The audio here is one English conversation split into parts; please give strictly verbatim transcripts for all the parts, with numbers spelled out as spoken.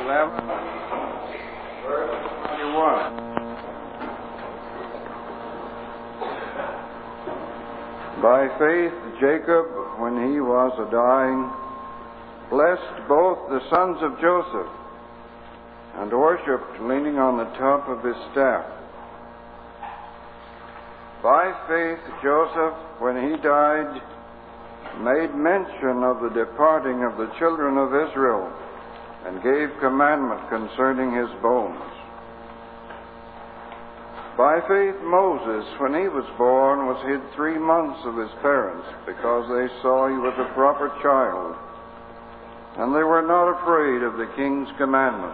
eleven, verse twenty-one. By faith, Jacob, when he was a-dying, blessed both the sons of Joseph, and worshipped leaning on the top of his staff. By faith, Joseph, when he died, made mention of the departing of the children of Israel, and gave commandment concerning his bones. By faith, Moses, when he was born, was hid three months of his parents, because they saw he was a proper child, and they were not afraid of the king's commandment.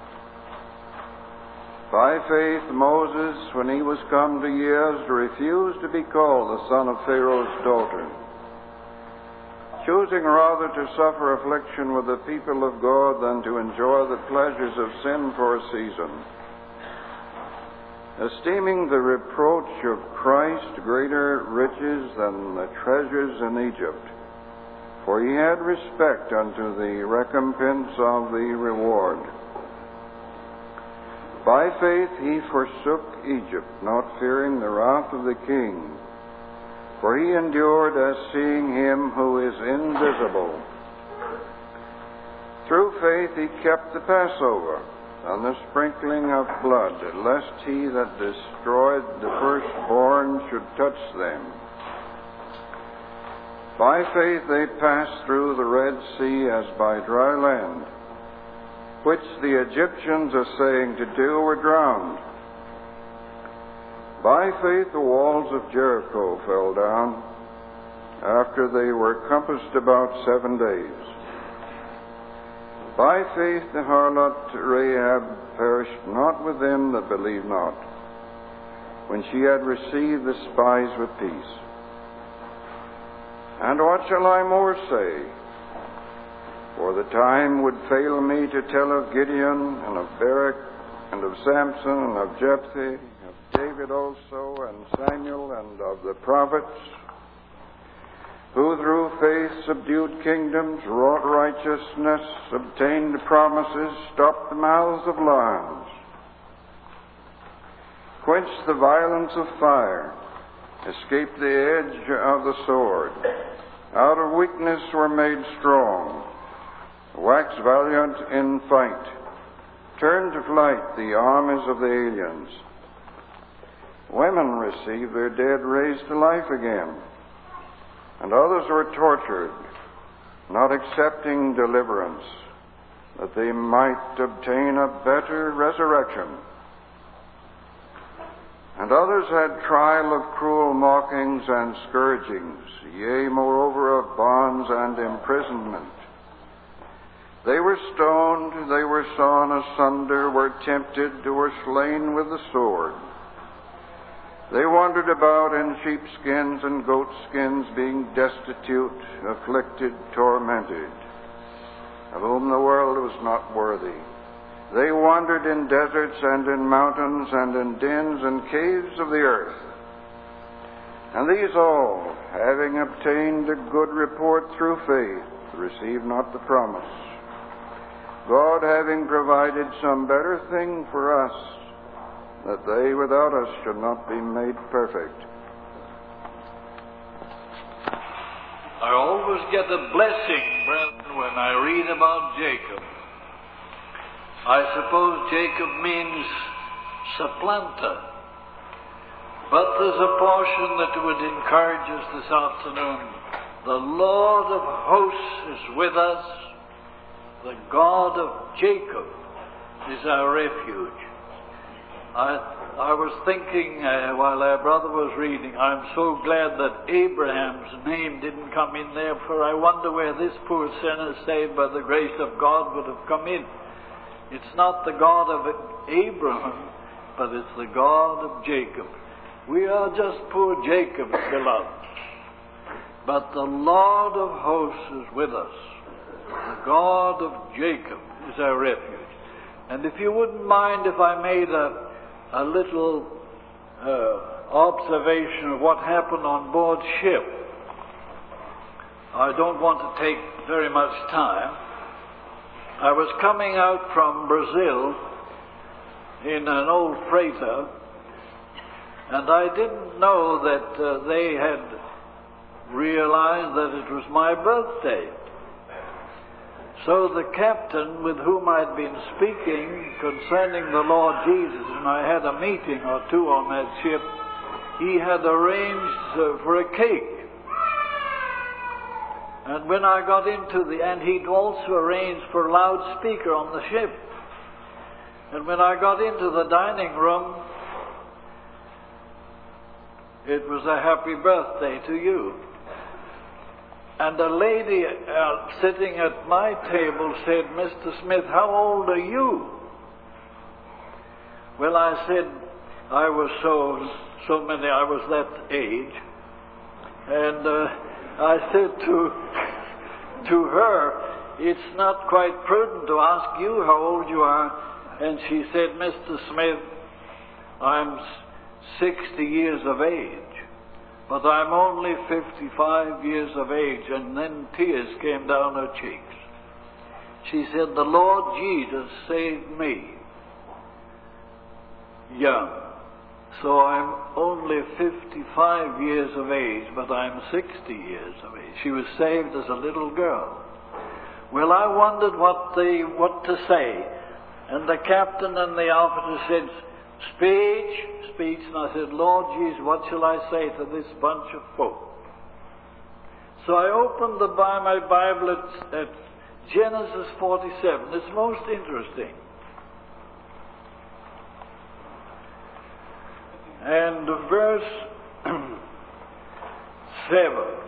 By faith, Moses, when he was come to years, refused to be called the son of Pharaoh's daughter, choosing rather to suffer affliction with the people of God than to enjoy the pleasures of sin for a season, esteeming the reproach of Christ greater riches than the treasures in Egypt, for he had respect unto the recompense of the reward. By faith he forsook Egypt, not fearing the wrath of the king, for he endured as seeing him who is invisible. Through faith he kept the Passover, and the sprinkling of blood, lest he that destroyed the firstborn should touch them. By faith they passed through the Red Sea as by dry land, which the Egyptians assaying to do were drowned. By faith the walls of Jericho fell down, after they were compassed about seven days. By faith the harlot Rahab perished not with them that believed not, when she had received the spies with peace. And what shall I more say? For the time would fail me to tell of Gideon, and of Barak, and of Samson, and of Jephthah, of David also, and Samuel, and of the prophets, who through faith subdued kingdoms, wrought righteousness, obtained promises, stopped the mouths of lions, quenched the violence of fire, escaped the edge of the sword, out of weakness were made strong, waxed valiant in fight, turned to flight the armies of the aliens. Women received their dead raised to life again, and others were tortured, not accepting deliverance, that they might obtain a better resurrection. And others had trial of cruel mockings and scourgings, yea, moreover, of bonds and imprisonment. They were stoned, they were sawn asunder, were tempted, were slain with the sword. They wandered about in sheepskins and goatskins, being destitute, afflicted, tormented, of whom the world was not worthy. They wandered in deserts and in mountains and in dens and caves of the earth. And these all, having obtained a good report through faith, received not the promise, God having provided some better thing for us, that they without us should not be made perfect. I always get a blessing, brethren, when I read about Jacob. I suppose Jacob means supplanter. But there's a portion that would encourage us this afternoon. The Lord of hosts is with us. The God of Jacob is our refuge. I, I was thinking uh, while our brother was reading, I'm so glad that Abraham's name didn't come in there, for I wonder where this poor sinner saved by the grace of God would have come in. It's not the God of Abraham, but it's the God of Jacob. We are just poor Jacob's beloved. But the Lord of hosts is with us. The God of Jacob is our refuge. And if you wouldn't mind if I made a a little uh, observation of what happened on board ship. I don't want to take very much time. I was coming out from Brazil in an old freighter, and I didn't know that uh, they had realized that it was my birthday. So the captain with whom I'd been speaking concerning the Lord Jesus, and I had a meeting or two on that ship, he had arranged uh, for a cake. And when I got into the, and he'd also arranged for a loudspeaker on the ship. And when I got into the dining room, it was a happy birthday to you. And a lady uh, sitting at my table said, Mister Smith, how old are you? Well, I said, I was so, so many, I was that age. And uh, I said to, to her, it's not quite prudent to ask you how old you are. And she said, Mister Smith, I'm sixty years of age. But I'm only fifty-five years of age. And then tears came down her cheeks. She said, the Lord Jesus saved me young. So I'm only fifty-five years of age, but I'm sixty years of age. She was saved as a little girl. Well, I wondered what they, what to say. And the captain and the officer said, speech, speech. And I said, Lord Jesus, what shall I say to this bunch of folk? So I opened the, my Bible at, at Genesis forty-seven. It's most interesting. And verse seven.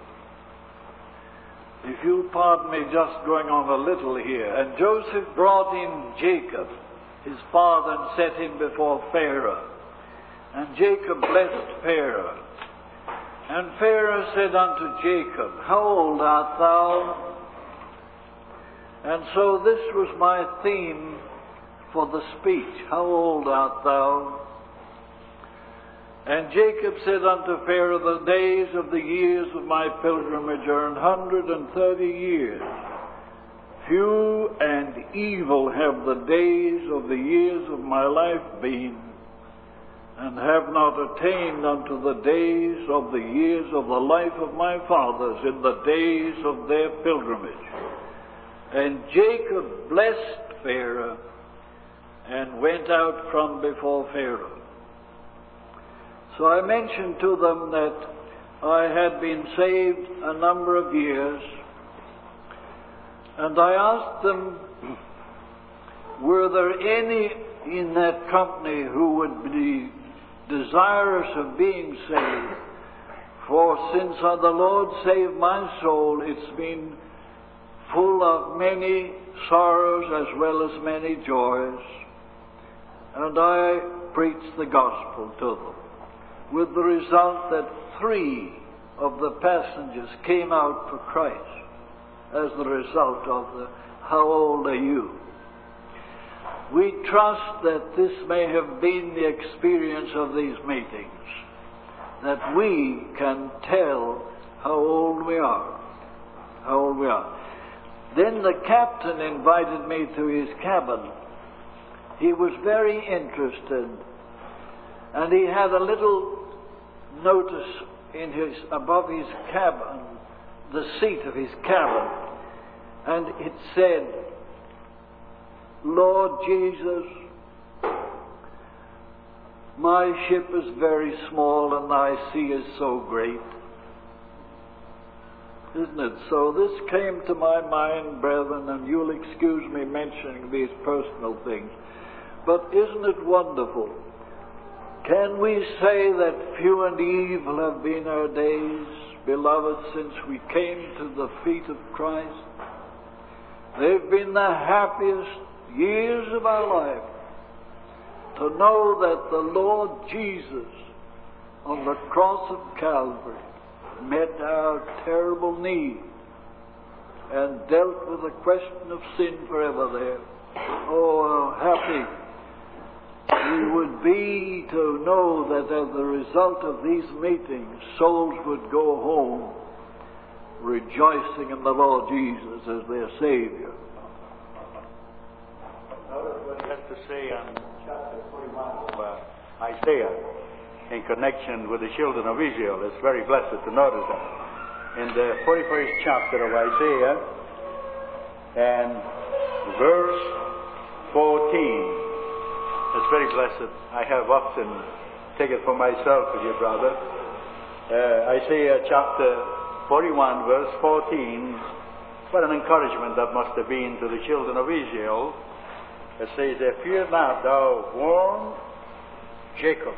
If you'll pardon me just going on a little here. And Joseph brought in Jacob, his father, and set him before Pharaoh. And Jacob blessed Pharaoh. And Pharaoh said unto Jacob, how old art thou? And so this was my theme for the speech. How old art thou? And Jacob said unto Pharaoh, the days of the years of my pilgrimage are an hundred and thirty years. Few and evil have the days of the years of my life been, and have not attained unto the days of the years of the life of my fathers in the days of their pilgrimage. And Jacob blessed Pharaoh, and went out from before Pharaoh. So I mentioned to them that I had been saved a number of years, and I asked them, were there any in that company who would be desirous of being saved? For since the Lord saved my soul, it's been full of many sorrows as well as many joys. And I preached the gospel to them, with the result that three of the passengers came out for Christ as the result of the how old are you? We trust that this may have been the experience of these meetings, that we can tell how old we are, how old we are. Then the captain invited me to his cabin. He was very interested, and he had a little notice in his, above his cabin, the seat of his cabin, and it said, Lord Jesus, my ship is very small and thy sea is so great. Isn't it? So this came to my mind, brethren, and you'll excuse me mentioning these personal things, but isn't it wonderful? Can we say that few and evil have been our days, beloved, since we came to the feet of Christ? They've been the happiest years of our life, to know that the Lord Jesus on the cross of Calvary met our terrible need and dealt with the question of sin forever there. Oh, how happy we would be to know that as a result of these meetings, souls would go home rejoicing in the Lord Jesus as their Savior. what he has to say on chapter forty-one of uh, Isaiah in connection with the children of Israel. It's very blessed to notice that. In the forty-first chapter of Isaiah and verse fourteen, it's very blessed. I have often taken it for myself, dear brother. Uh, Isaiah chapter forty-one, verse fourteen. What an encouragement that must have been to the children of Israel. It says, "Fear not, thou worm Jacob,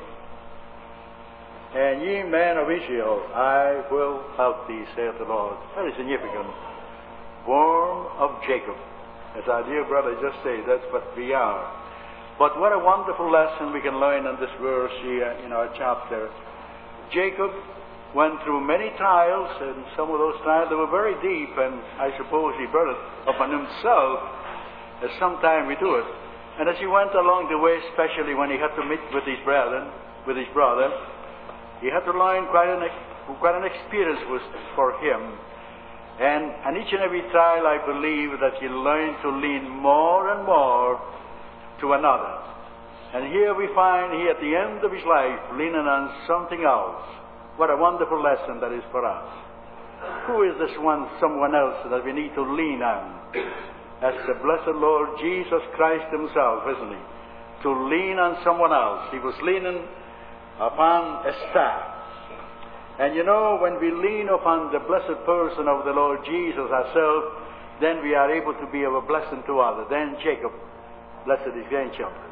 and ye men of Israel, I will help thee, saith the Lord." Very significant. Worm of Jacob. As our dear brother just said, that's what we are. But what a wonderful lesson we can learn in this verse here in our chapter. Jacob went through many trials, and some of those trials they were very deep, and I suppose he brought it upon himself, as sometime we do it. And as he went along the way, especially when he had to meet with his brethren, with his brother, he had to learn quite an quite an experience was for him. And and each and every trial, I believe that he learned to lean more and more to another. And here we find he at the end of his life leaning on something else. What a wonderful lesson that is for us. Who is this one, someone else that we need to lean on? That's the blessed Lord Jesus Christ himself, isn't he? To lean on someone else. He was leaning upon a staff. And you know, when we lean upon the blessed person of the Lord Jesus ourselves, then we are able to be of a blessing to others. Then Jacob blessed his grandchildren.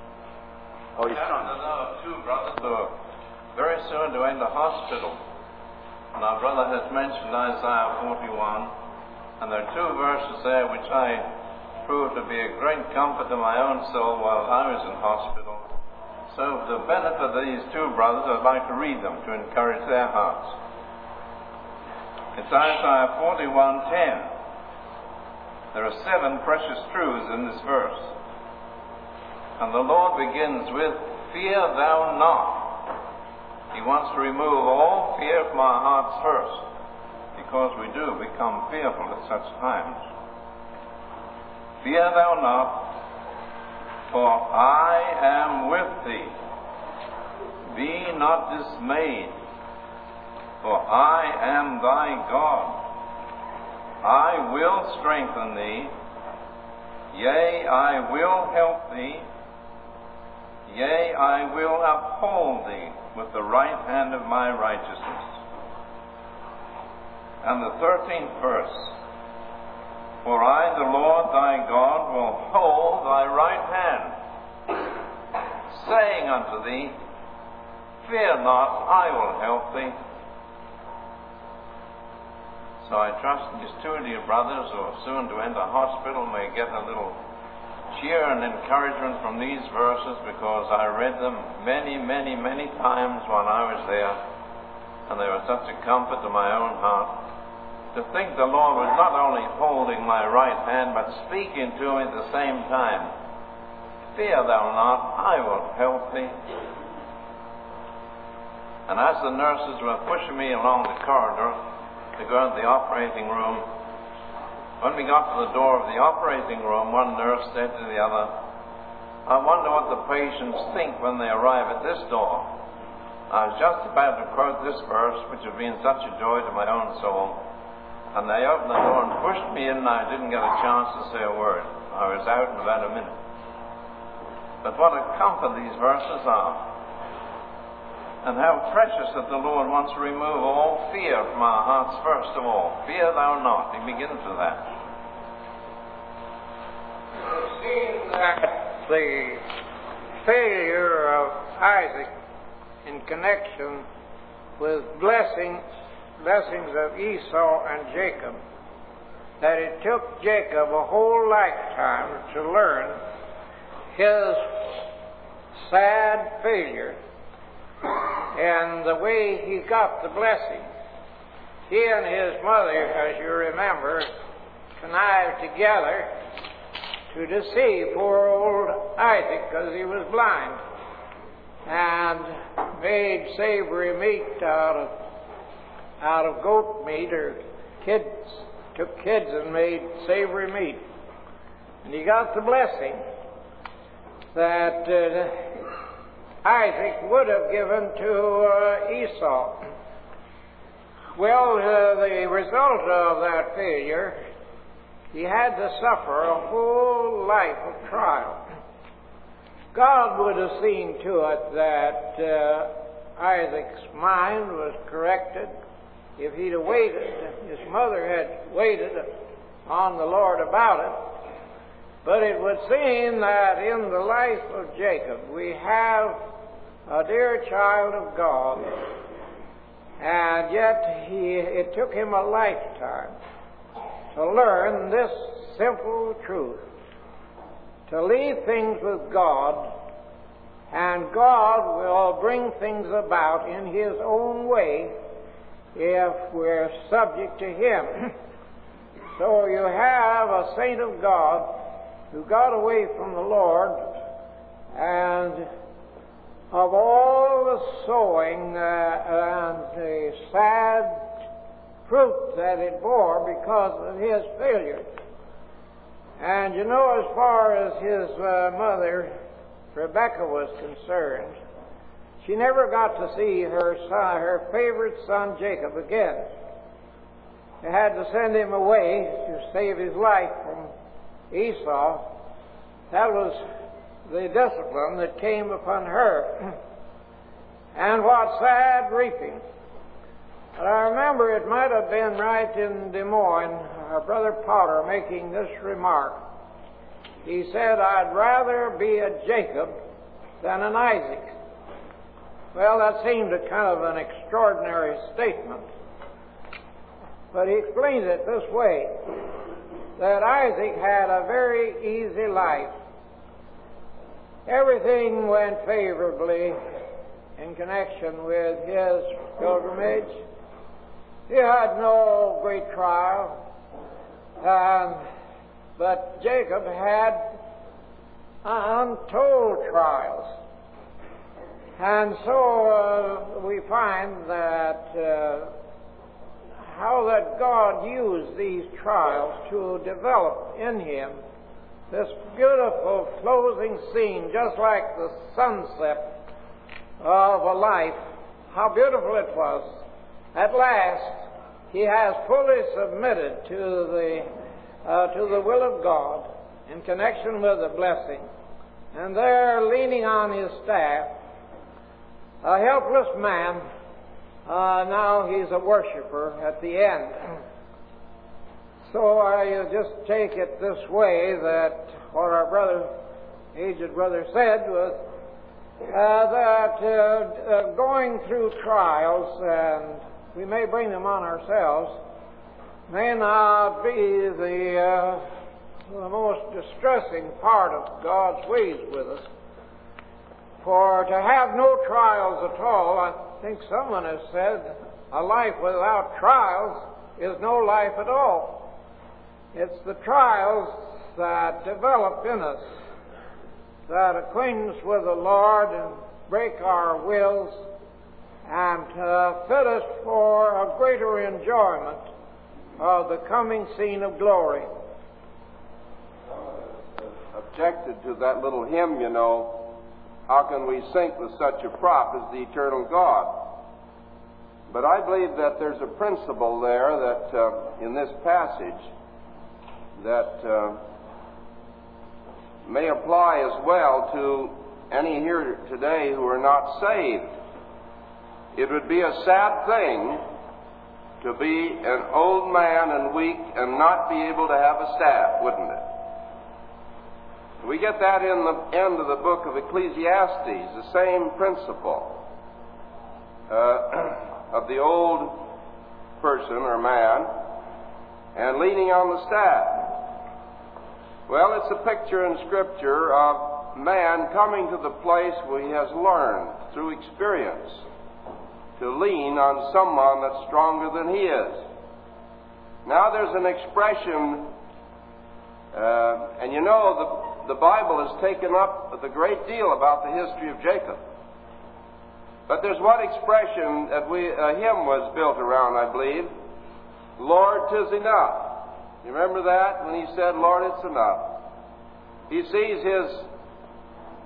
Or his son. I know two brothers who are very soon to enter hospital. And our brother has mentioned Isaiah forty-one, and there are two verses there which I proved to be a great comfort to my own soul while I was in hospital. So for the benefit of these two brothers, I'd like to read them to encourage their hearts. It's Isaiah forty-one ten. There are seven precious truths in this verse. And the Lord begins with, "Fear thou not." He wants to remove all fear from our hearts first, because we do become fearful at such times. "Fear thou not, for I am with thee. Be not dismayed, for I am thy God. I will strengthen thee, yea, I will help thee, yea, I will uphold thee with the right hand of my righteousness." And the thirteenth verse, "For I, the Lord thy God, will hold thy right hand, saying unto thee, Fear not, I will help thee." So I trust these two dear brothers who are soon to enter hospital may get a little cheer and encouragement from these verses, because I read them many, many, many times when I was there, and they were such a comfort to my own heart. To think the Lord was not only holding my right hand, but speaking to me at the same time. "Fear thou not, I will help thee." And as the nurses were pushing me along the corridor to go into the operating room, when we got to the door of the operating room, one nurse said to the other, "I wonder what the patients think when they arrive at this door." I was just about to quote this verse, which had been such a joy to my own soul, and they opened the door and pushed me in, and I didn't get a chance to say a word. I was out in about a minute. But what a comfort these verses are. And how precious that the Lord wants to remove all fear from our hearts first of all. "Fear thou not." He begins with that. It seems that the failure of Isaac in connection with blessings, blessings of Esau and Jacob, that it took Jacob a whole lifetime to learn his sad failure and the way he got the blessing. He and his mother, as you remember, connived together to deceive poor old Isaac because he was blind, and made savory meat out of out of goat meat, or kids took kids and made savory meat, and he got the blessing. that uh, Isaac would have given to uh, Esau. Well, uh, the result of that failure, he had to suffer a whole life of trial. God would have seen to it that uh, Isaac's mind was corrected if he'd have waited. His mother had waited on the Lord about it. But it would seem that in the life of Jacob we have a dear child of God, and yet he, it took him a lifetime to learn this simple truth: to leave things with God, and God will bring things about in His own way if we're subject to Him. So you have a saint of God who got away from the Lord, and of all the sowing uh, and the sad fruit that it bore because of his failure. And you know, as far as his uh, mother, Rebekah, was concerned, she never got to see her son, her favorite son Jacob again. They had to send him away to save his life from Esau. That was the discipline that came upon her. And what sad reaping. But I remember it might have been right in Des Moines, our Brother Potter making this remark. He said, "I'd rather be a Jacob than an Isaac." Well, that seemed a kind of an extraordinary statement. But he explained it this way, that Isaac had a very easy life. Everything went favorably in connection with his pilgrimage. He had no great trial, um, but Jacob had untold trials. And so uh, we find that uh, how that God used these trials to develop in him this beautiful closing scene, just like the sunset of a life. How beautiful it was. At last, he has fully submitted to the uh, to the will of God in connection with the blessing. And there, leaning on his staff, a helpless man, uh, now he's a worshiper at the end. So I just take it this way, that what our brother, aged brother, said was uh, that uh, uh, going through trials, and we may bring them on ourselves, may not be the, uh, the most distressing part of God's ways with us. For to have no trials at all, I think someone has said, a life without trials is no life at all. It's the trials that develop in us, that acquaint us with the Lord and break our wills and uh, fit us for a greater enjoyment of the coming scene of glory. Objected to that little hymn, you know, how can we sink with such a prop as the eternal God? But I believe that there's a principle there that uh, in this passage that uh, may apply as well to any here today who are not saved. It would be a sad thing to be an old man and weak and not be able to have a staff, wouldn't it? We get that in the end of the book of Ecclesiastes, the same principle uh, of the old person or man and leaning on the staff. Well, it's a picture in Scripture of man coming to the place where he has learned through experience to lean on someone that's stronger than he is. Now there's an expression, uh, and you know the, the Bible has taken up a great deal about the history of Jacob. But there's one expression that we, a hymn was built around, I believe. Lord, 'tis enough. You remember that when he said, Lord, it's enough. He sees his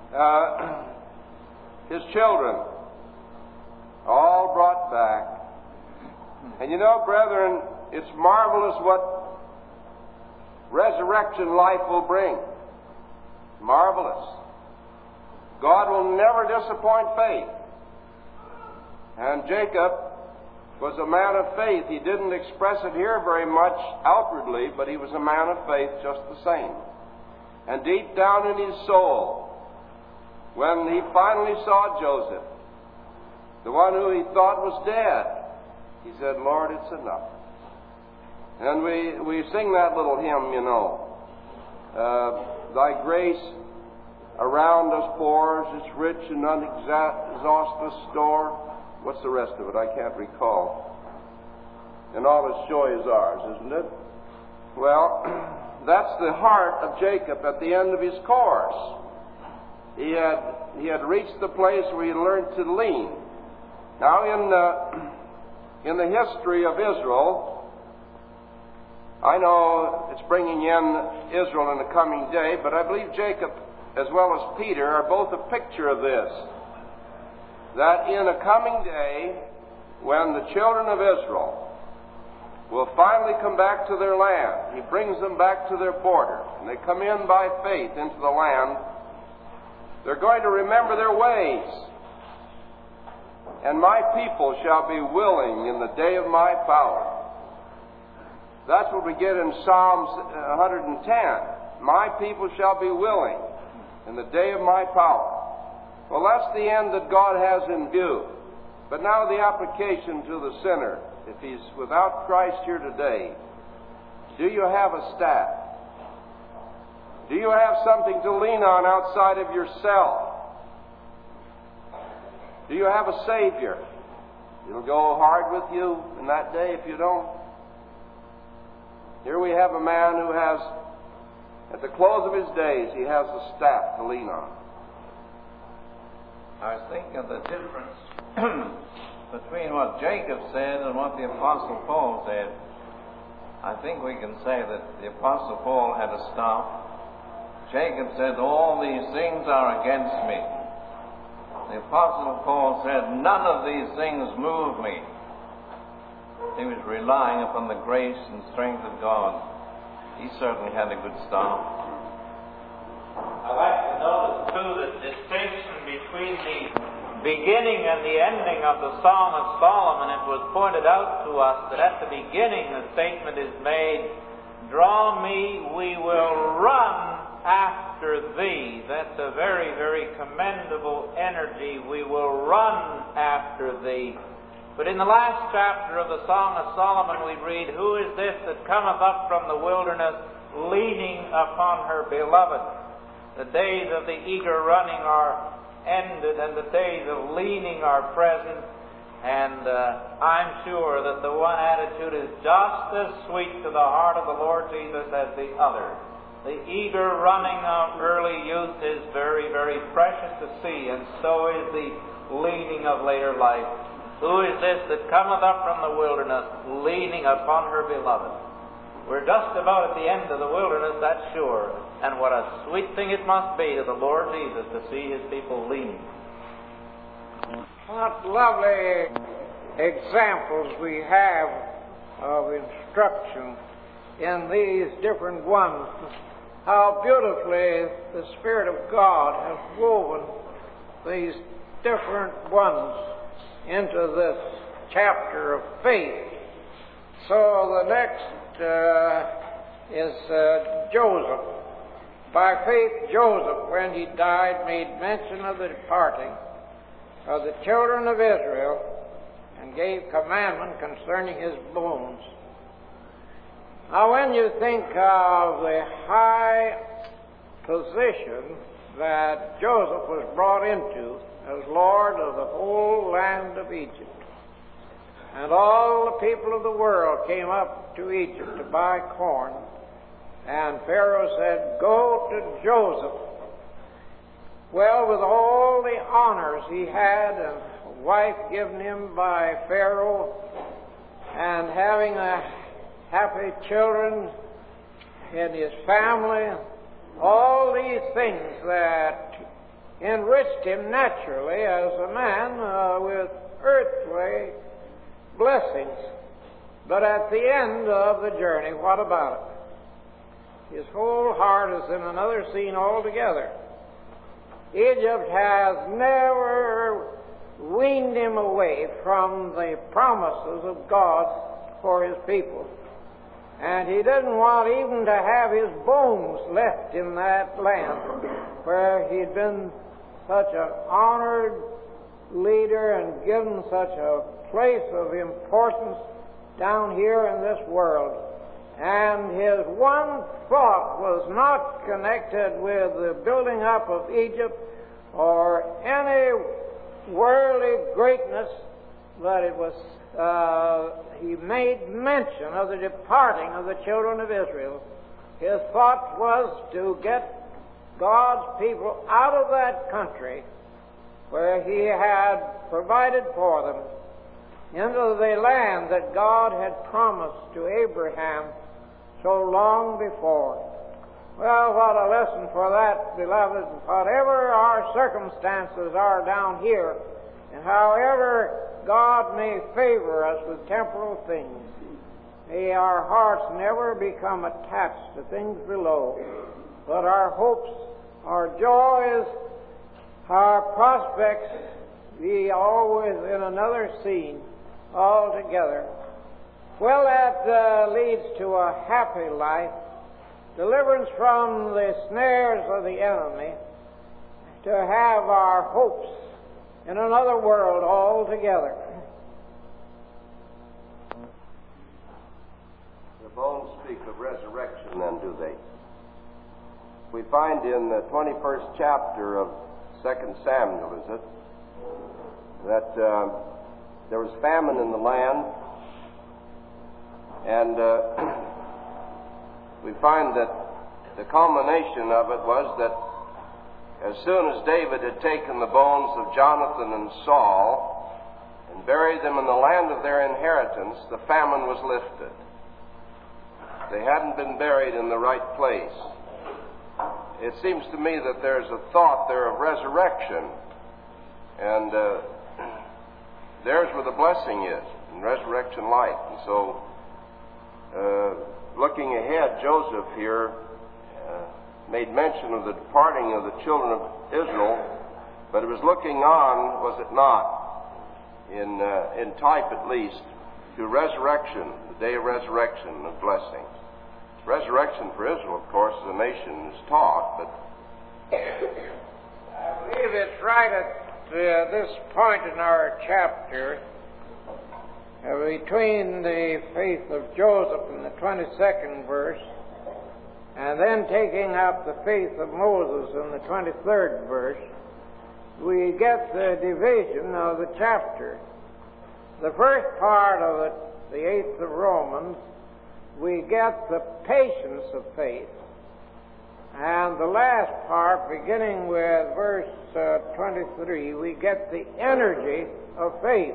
uh, his children, all brought back. And you know, brethren, it's marvelous what resurrection life will bring. Marvelous. God will never disappoint faith. And Jacob was a man of faith. He didn't express it here very much outwardly, but he was a man of faith just the same. And deep down in his soul, when he finally saw Joseph, the one who he thought was dead, he said, Lord, it's enough. And we, we sing that little hymn, you know. Uh, Thy grace around us pours, its rich and unexhaustless store. What's the rest of it? I can't recall. And all its joy is ours, isn't it? Well, that's the heart of Jacob at the end of his course. He had, he had reached the place where he learned to lean. Now, in the, in the history of Israel, I know it's bringing in Israel in the coming day, but I believe Jacob as well as Peter are both a picture of this. That in a coming day, when the children of Israel will finally come back to their land, he brings them back to their border, and they come in by faith into the land, they're going to remember their ways. And my people shall be willing in the day of my power. That's what we get in Psalms one hundred ten. My people shall be willing in the day of my power. Well, that's the end that God has in view. But now the application to the sinner. If he's without Christ here today, do you have a staff? Do you have something to lean on outside of yourself? Do you have a Savior? It'll go hard with you in that day if you don't. Here we have a man who has, at the close of his days, he has a staff to lean on. I was thinking of the difference between what Jacob said and what the Apostle Paul said. I think we can say that the Apostle Paul had a staff. Jacob said, all these things are against me. The Apostle Paul said, none of these things move me. He was relying upon the grace and strength of God. He certainly had a good staff. I like to notice, too, the distinction between the beginning and the ending of the Song of Solomon. It was pointed out to us that at the beginning the statement is made, draw me, we will run after thee. That's a very, very commendable energy. We will run after thee. But in the last chapter of the Song of Solomon we read, who is this that cometh up from the wilderness, leaning upon her beloved? The days of the eager running are ended, and the days of leaning are present. And uh, I'm sure that the one attitude is just as sweet to the heart of the Lord Jesus as the other. The eager running of early youth is very, very precious to see, and so is the leaning of later life. Who is this that cometh up from the wilderness, leaning upon her beloved? We're just about at the end of the wilderness, that's sure. And what a sweet thing it must be to the Lord Jesus to see His people leaning. What lovely examples we have of instruction in these different ones. How beautifully the Spirit of God has woven these different ones into this chapter of faith. So the next uh, is uh, Joseph. By faith, Joseph, when he died, made mention of the departing of the children of Israel and gave commandment concerning his bones. Now, when you think of the high position that Joseph was brought into as Lord of the whole land of Egypt, and all the people of the world came up to Egypt to buy corn, and Pharaoh said, go to Joseph. Well, with all the honors he had, and a wife given him by Pharaoh, and having a happy children in his family, all these things that enriched him naturally as a man uh, with earthly blessings. But at the end of the journey, what about it? His whole heart is in another scene altogether. Egypt has never weaned him away from the promises of God for his people. And he didn't want even to have his bones left in that land where he'd been such an honored leader and given such a place of importance down here in this world. And his one thought was not connected with the building up of Egypt or any worldly greatness, but it was, uh, he made mention of the departing of the children of Israel. His thought was to get God's people out of that country where he had provided for them into the land that God had promised to Abraham so long before. Well, what a lesson for that, beloved. Whatever our circumstances are down here, and however God may favor us with temporal things, may our hearts never become attached to things below, but our hopes, our joys, our prospects be always in another scene altogether. Well, that uh, leads to a happy life, deliverance from the snares of the enemy, to have our hopes in another world altogether. The bones speak of resurrection, then, do they? We find in the twenty-first chapter of Second Samuel, is it, that uh, there was famine in the land, and uh, we find that the culmination of it was that as soon as David had taken the bones of Jonathan and Saul and buried them in the land of their inheritance, the famine was lifted. They hadn't been buried in the right place. It seems to me that there's a thought there of resurrection, and uh, there's where the blessing is, in resurrection life. And so, uh, looking ahead, Joseph here uh, made mention of the departing of the children of Israel, but it was looking on, was it not, in, uh, in type at least, to resurrection, the day of resurrection of blessings. Resurrection for Israel, of course, as a nation is taught, but I believe it's right at uh, this point in our chapter, uh, between the faith of Joseph in the twenty-second verse, and then taking up the faith of Moses in the twenty-third verse, we get the division of the chapter. The first part of it, the eighth of Romans, we get the patience of faith. And the last part, beginning with verse uh, twenty-three, we get the energy of faith.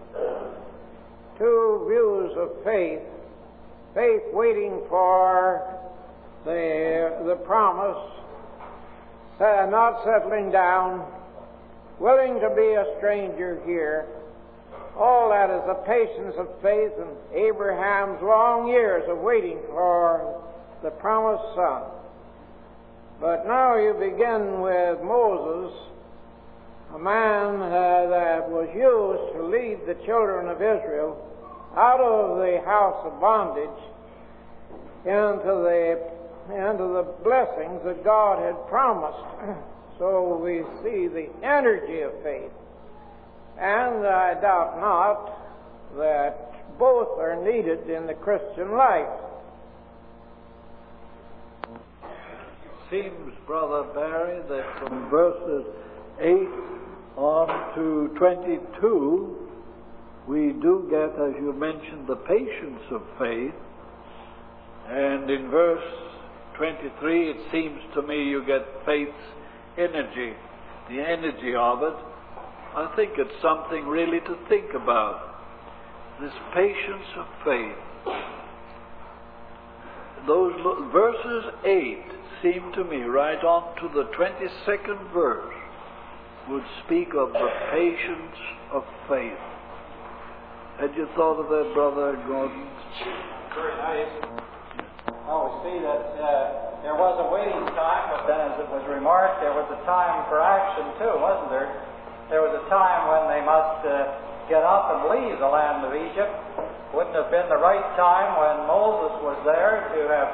Two views of faith. Faith waiting for the, the promise, uh, not settling down, willing to be a stranger here. All that is the patience of faith and Abraham's long years of waiting for the promised son. But now you begin with Moses, a man uh, that was used to lead the children of Israel out of the house of bondage into the, into the blessings that God had promised. So we see the energy of faith. And I doubt not that both are needed in the Christian life. Seems, Brother Barry, that from verses eight on to twenty-two, we do get, as you mentioned, the patience of faith. And in verse twenty-three, it seems to me you get faith's energy, the energy of it. I think it's something really to think about, this patience of faith. Those verses eight seem to me right on to the twenty-second verse would speak of the patience of faith. Had you thought of that, Brother Gordon? Very nice. Well, we see that uh, there was a waiting time, but then, as it was remarked, there was a time for action too, wasn't there? There was a time when they must uh, get up and leave the land of Egypt. Wouldn't have been the right time when Moses was there to have,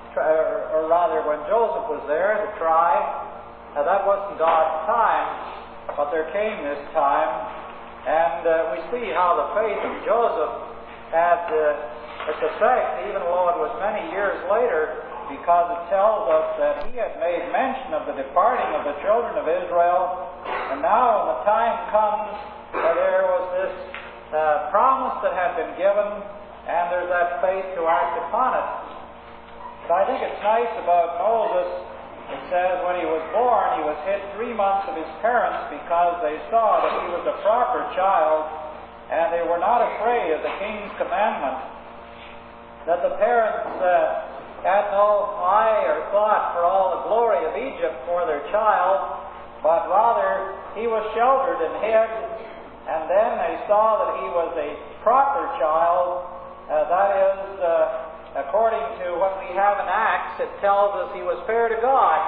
or rather when Joseph was there to try. Now, that wasn't God's time, but there came this time, and uh, we see how the faith of Joseph had uh, its effect, even though it was many years later, because it tells us that he had made mention of the departing of the children of Israel, and now when the time comes, uh, there was this uh, promise that had been given, and there's that faith to act upon it. But I think it's nice about Moses. It says when he was born, he was hid three months of his parents because they saw that he was a proper child, and they were not afraid of the king's commandment. That the parents uh, had no eye or thought for all the glory of Egypt for their child, but rather he was sheltered and hid, and then they saw that he was a proper child, uh, that is, uh, according to what we have in Acts, it tells us he was fair to God.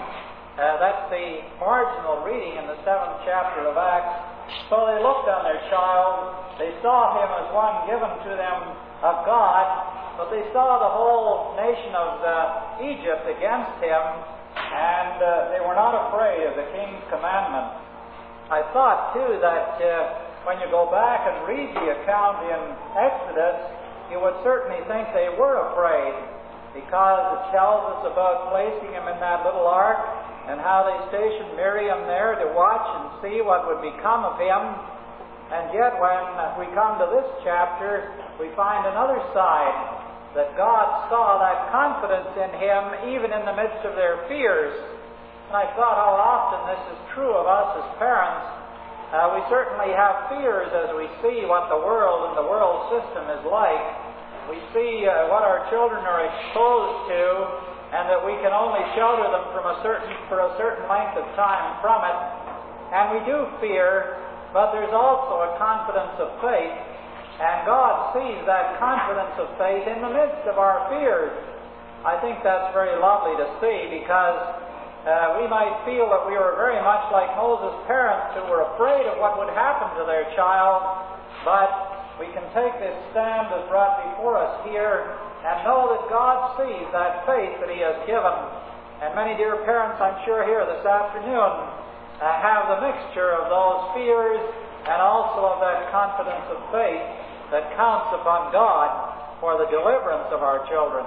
Uh, that's the marginal reading in the seventh chapter of Acts. So they looked on their child. They saw him as one given to them of God, but they saw the whole nation of uh, Egypt against him, and uh, they were not afraid of the king's commandment. I thought, too, that uh, when you go back and read the account in Exodus, you would certainly think they were afraid, because it tells us about placing him in that little ark and how they stationed Miriam there to watch and see what would become of him. And yet when we come to this chapter, we find another side, that God saw that confidence in him even in the midst of their fears. And I thought how often this is true of us as parents. Uh, we certainly have fears as we see what the world and the world system is like. We see uh, what our children are exposed to, and that we can only shelter them from a certain for a certain length of time from it. And we do fear, but there's also a confidence of faith, and God sees that confidence of faith in the midst of our fears. I think that's very lovely to see, because Uh, we might feel that we were very much like Moses' parents, who were afraid of what would happen to their child, but we can take this stand as brought before us here and know that God sees that faith that he has given. And many dear parents, I'm sure, here this afternoon uh, have the mixture of those fears and also of that confidence of faith that counts upon God for the deliverance of our children.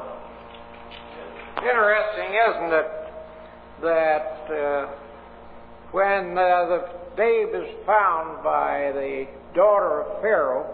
Interesting, isn't it, that uh, when uh, the babe is found by the daughter of Pharaoh,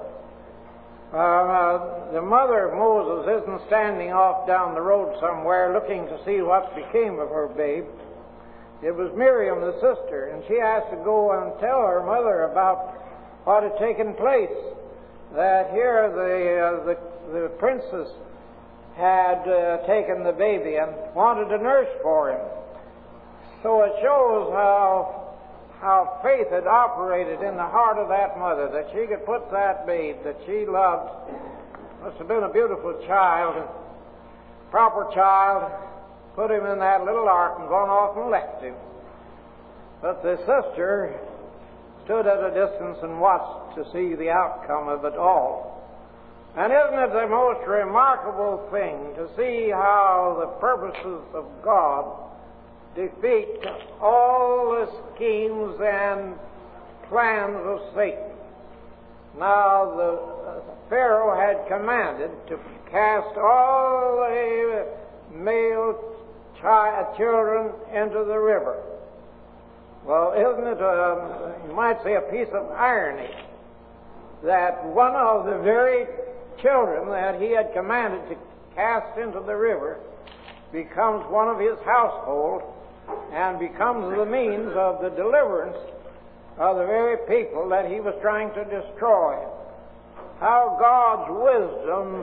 uh, the mother of Moses isn't standing off down the road somewhere looking to see what became of her babe. It was Miriam, the sister, and she has to go and tell her mother about what had taken place, that here the, uh, the, the princess had uh, taken the baby and wanted a nurse for him. So it shows how how faith had operated in the heart of that mother, that she could put that babe that she loved, must have been a beautiful child, a proper child, put him in that little ark and gone off and left him. But the sister stood at a distance and watched to see the outcome of it all. And isn't it the most remarkable thing to see how the purposes of God defeat all the schemes and plans of Satan? Now, the uh, Pharaoh had commanded to cast all the male chi- children into the river. Well, isn't it, um, you might say, a piece of irony that one of the very children that he had commanded to cast into the river becomes one of his household and becomes the means of the deliverance of the very people that he was trying to destroy. How God's wisdom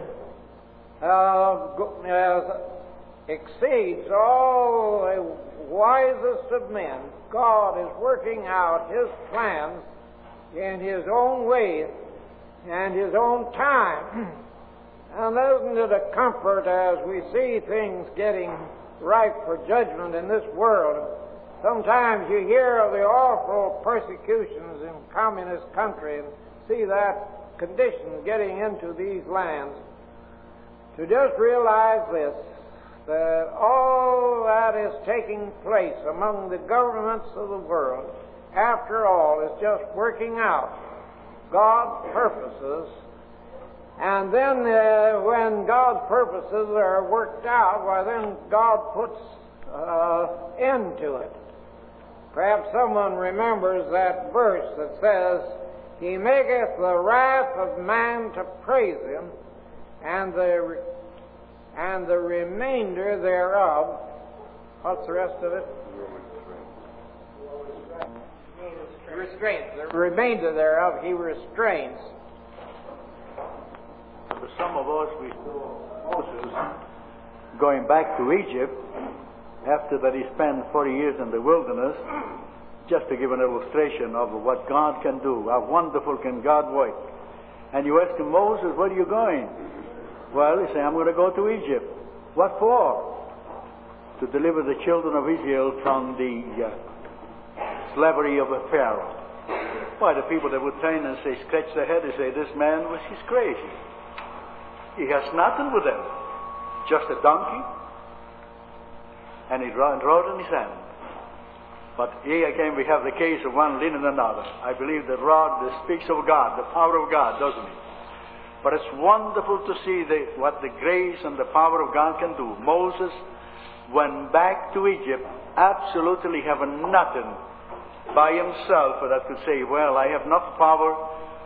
uh, uh, exceeds all the wisest of men God is working out His plans in His own way and His own time. And isn't it a comfort as we see things getting ripe for judgment in this world? Sometimes you hear of the awful persecutions in communist country and see that condition getting into these lands. To just realize this, that all that is taking place among the governments of the world, after all, is just working out God's purposes. And then uh, when God's purposes are worked out, why then God puts uh, end to it. Perhaps someone remembers that verse that says, He maketh the wrath of man to praise Him, and the and the remainder thereof. What's the rest of it? Restraints. The remainder thereof He restrains. For some of us, we saw Moses going back to Egypt after that he spent forty years in the wilderness, just to give an illustration of what God can do, how wonderful can God work. And you ask him, Moses, where are you going? Well, he said, I'm going to go to Egypt. What for? To deliver the children of Israel from the uh, slavery of a Pharaoh. Why, the people that would turn and say, scratch their head and say, this man, was he's crazy. He has nothing with him, just a donkey, and he rode, rode in his hand. But here again we have the case of one leading another. I believe the rod that speaks of God, the power of God, doesn't it? But it's wonderful to see the, what the grace and the power of God can do. Moses went back to Egypt absolutely having nothing by himself that could say, well, I have enough power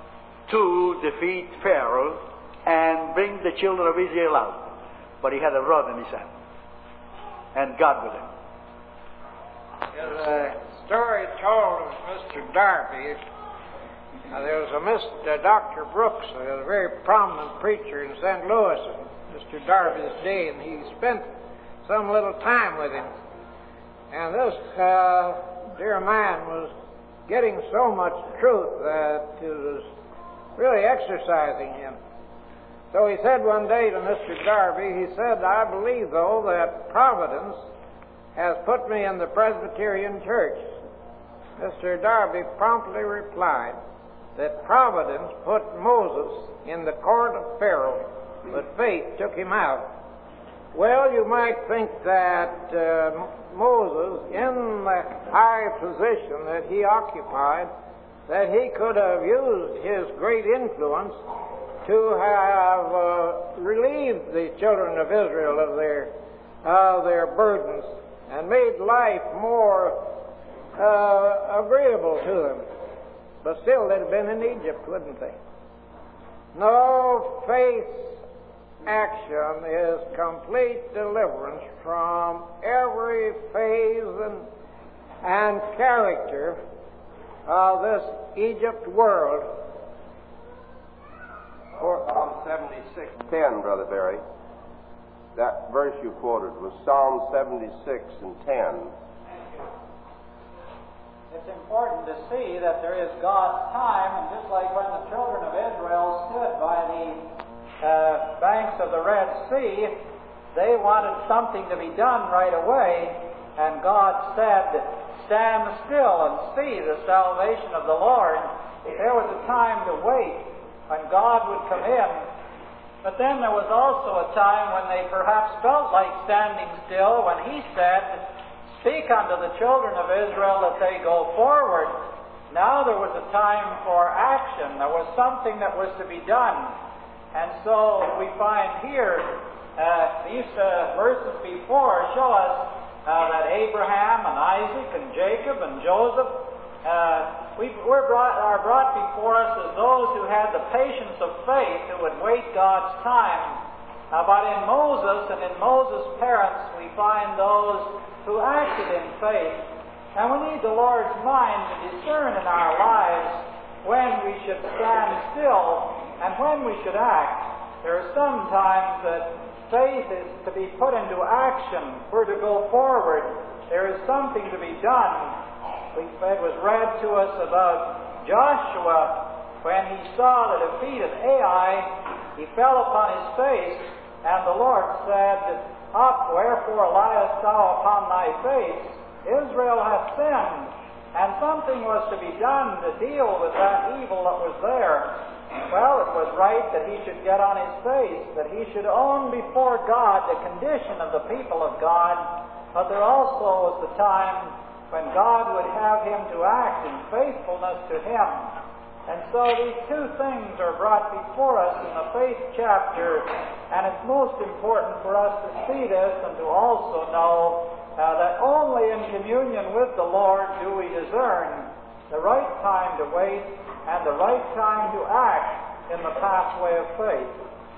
to defeat Pharaoh and bring the children of Israel out. But he had a rod in his hand. And God with him. There's a story told of Mister Darby. Now, there was a Mister Doctor Brooks, a very prominent preacher in Saint Louis in Mister Darby's day, and he spent some little time with him. And this uh, dear man was getting so much truth that it was really exercising him. So he said one day to Mister Darby, he said, I believe, though, that Providence has put me in the Presbyterian Church. Mister Darby promptly replied that Providence put Moses in the court of Pharaoh, but faith took him out. Well, you might think that uh, Moses, in the high position that he occupied, that he could have used his great influence to have uh, relieved the children of Israel of their, uh, their burdens and made life more uh, agreeable to them. But still, they'd have been in Egypt, wouldn't they? No, faith action is complete deliverance from every phase and, and character of this Egypt world. Psalm seventy-six ten, Brother Barry. That verse you quoted was Psalm seventy-six and ten. It's important to see that there is God's time, and just like when the children of Israel stood by the uh, banks of the Red Sea, they wanted something to be done right away, and God said, stand still and see the salvation of the Lord. There was a time to wait when God would come in, but then there was also a time when they perhaps felt like standing still, when He said, speak unto the children of Israel that they go forward. Now there was a time for action. There was something that was to be done. And so we find here, uh, these uh, verses before show us uh, that Abraham and Isaac and Jacob and Joseph uh, we we're brought, are brought before us as those who had the patience of faith, who would wait God's time. Uh, but in Moses and in Moses' parents, we find those who acted in faith. And we need the Lord's mind to discern in our lives when we should stand still and when we should act. There are some times that faith is to be put into action. We're to go forward. There is something to be done. it was read to us about Joshua when he saw the defeat of Ai. He fell upon his face, and the Lord said, Up, wherefore liest thou upon thy face? Israel hath sinned. And something was to be done to deal with that evil that was there. Well, it was right that he should get on his face, that he should own before God the condition of the people of God, but there also was the time when God would have him to act in faithfulness to him. And so these two things are brought before us in the faith chapter, and it's most important for us to see this and to also know uh, that only in communion with the Lord do we discern the right time to wait and the right time to act in the pathway of faith.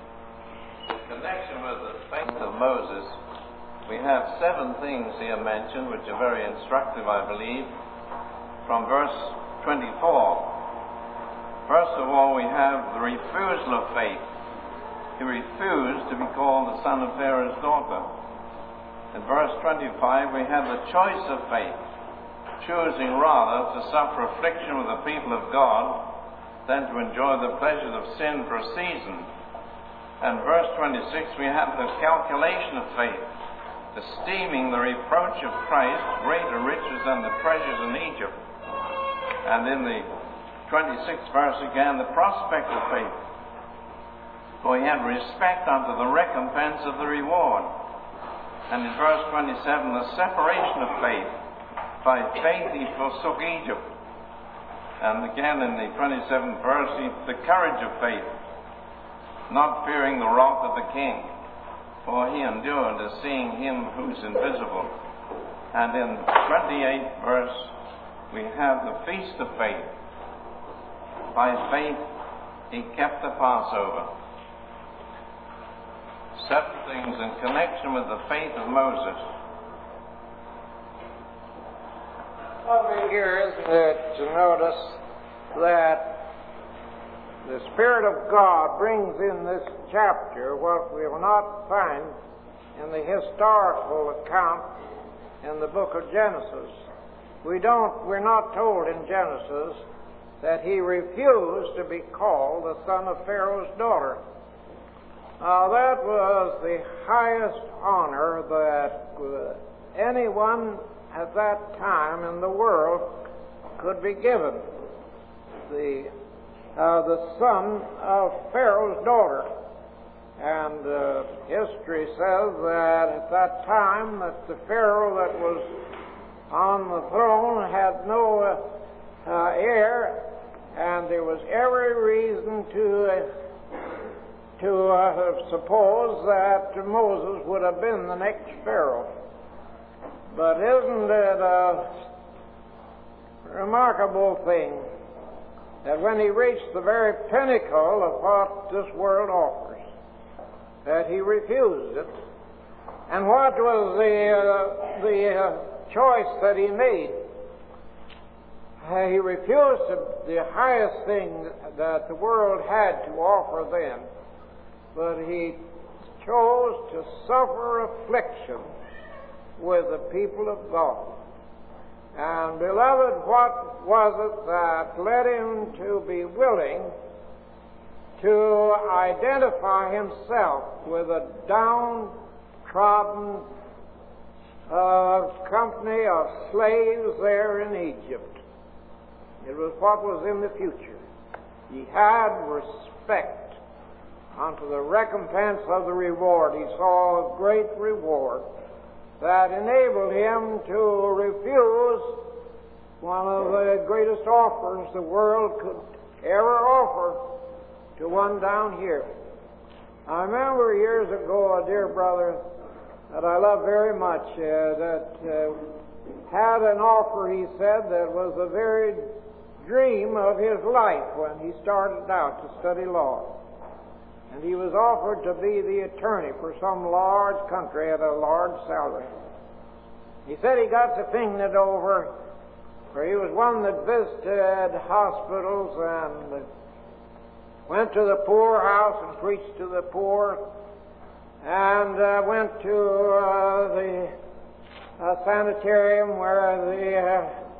In connection with the faith of Moses, we have seven things here mentioned which are very instructive, I believe, from verse twenty-four. First of all, we have the refusal of faith. He refused to be called the son of Pharaoh's daughter. In verse twenty-five, we have the choice of faith, choosing rather to suffer affliction with the people of God than to enjoy the pleasures of sin for a season. And verse twenty-six, we have the calculation of faith, esteeming the reproach of Christ greater riches than the treasures in Egypt. And in the twenty-sixth verse again, the prospect of faith. For he had respect unto the recompense of the reward. And in verse twenty-seven, the separation of faith. By faith he forsook Egypt. And again in the twenty-seventh verse, he, the courage of faith, not fearing the wrath of the king, for he endured as seeing him who is invisible. And in the twenty-eighth verse, we have the feast of faith. By faith, he kept the Passover. Seven things in connection with the faith of Moses. Over here, isn't it, to notice that the Spirit of God brings in this chapter what we will not find in the historical account in the book of Genesis. We don't, we're not told in Genesis that he refused to be called the son of Pharaoh's daughter. Now, that was the highest honor that uh, anyone at that time in the world could be given. The, uh, the son of Pharaoh's daughter. And uh, history says that at that time that the Pharaoh that was on the throne had no uh, uh, heir, and there was every reason to uh, to uh, suppose that Moses would have been the next Pharaoh. But isn't it a remarkable thing that when he reached the very pinnacle of what this world offers, that he refused it? And what was the uh, the uh, choice that he made? Uh, he refused to, the highest thing that the world had to offer then, but he chose to suffer affliction with the people of God. And beloved, what was it that led him to be willing to identify himself with a downtrodden uh, company of slaves there in Egypt? It was what was in the future. He had respect unto the recompense of the reward. He saw a great reward that enabled him to refuse one of the greatest offers the world could ever offer to one down here. I remember years ago a dear brother that I love very much uh, that uh, had an offer, he said, that was a very dream of his life when he started out to study law. And he was offered to be the attorney for some large country at a large salary. He said he got to thinking it over, for he was one that visited hospitals and went to the poorhouse and preached to the poor, and uh, went to uh, the uh, sanitarium where the uh,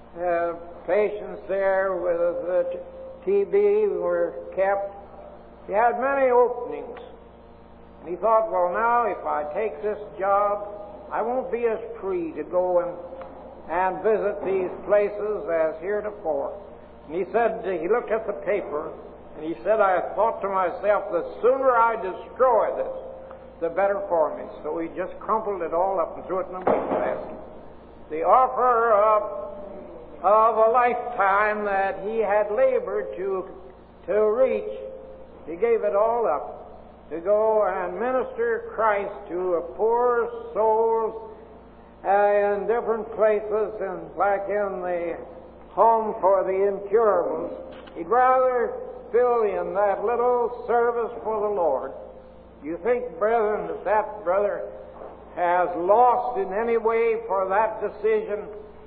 uh, patients there with uh, T B were kept. He had many openings. And he thought, well, now if I take this job, I won't be as free to go and, and visit these places as heretofore. And he said, he looked at the paper, and he said, I thought to myself, the sooner I destroy this, the better for me. So he just crumpled it all up and threw it in the wastebasket. The offer of, of a lifetime that he had labored to, to reach, he gave it all up to go and minister Christ to poor souls uh, in different places, and like in the home for the incurables. He'd rather fill in that little service for the Lord. You think, brethren, that that brother has lost in any way for that decision?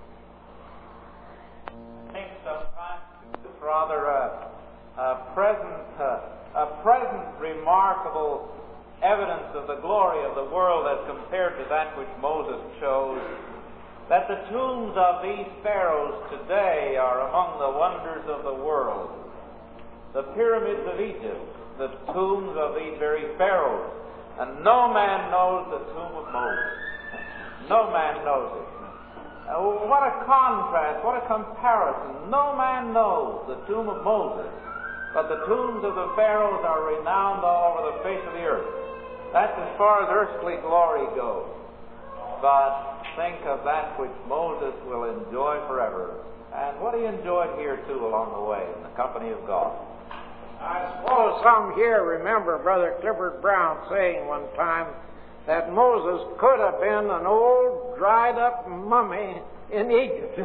I think sometimes it's rather a, a present, uh, a present remarkable evidence of the glory of the world as compared to that which Moses chose, that the tombs of these pharaohs today are among the wonders of the world. The pyramids of Egypt, the tombs of these very pharaohs, and no man knows the tomb of Moses. No man knows it. Uh, what a contrast, what a comparison. No man knows the tomb of Moses, but the tombs of the pharaohs are renowned all over the face of the earth. That's as far as earthly glory goes. But think of that which Moses will enjoy forever. And what he enjoyed here too along the way, in the company of God. I suppose some here remember Brother Clifford Brown saying one time that Moses could have been an old, dried-up mummy in Egypt.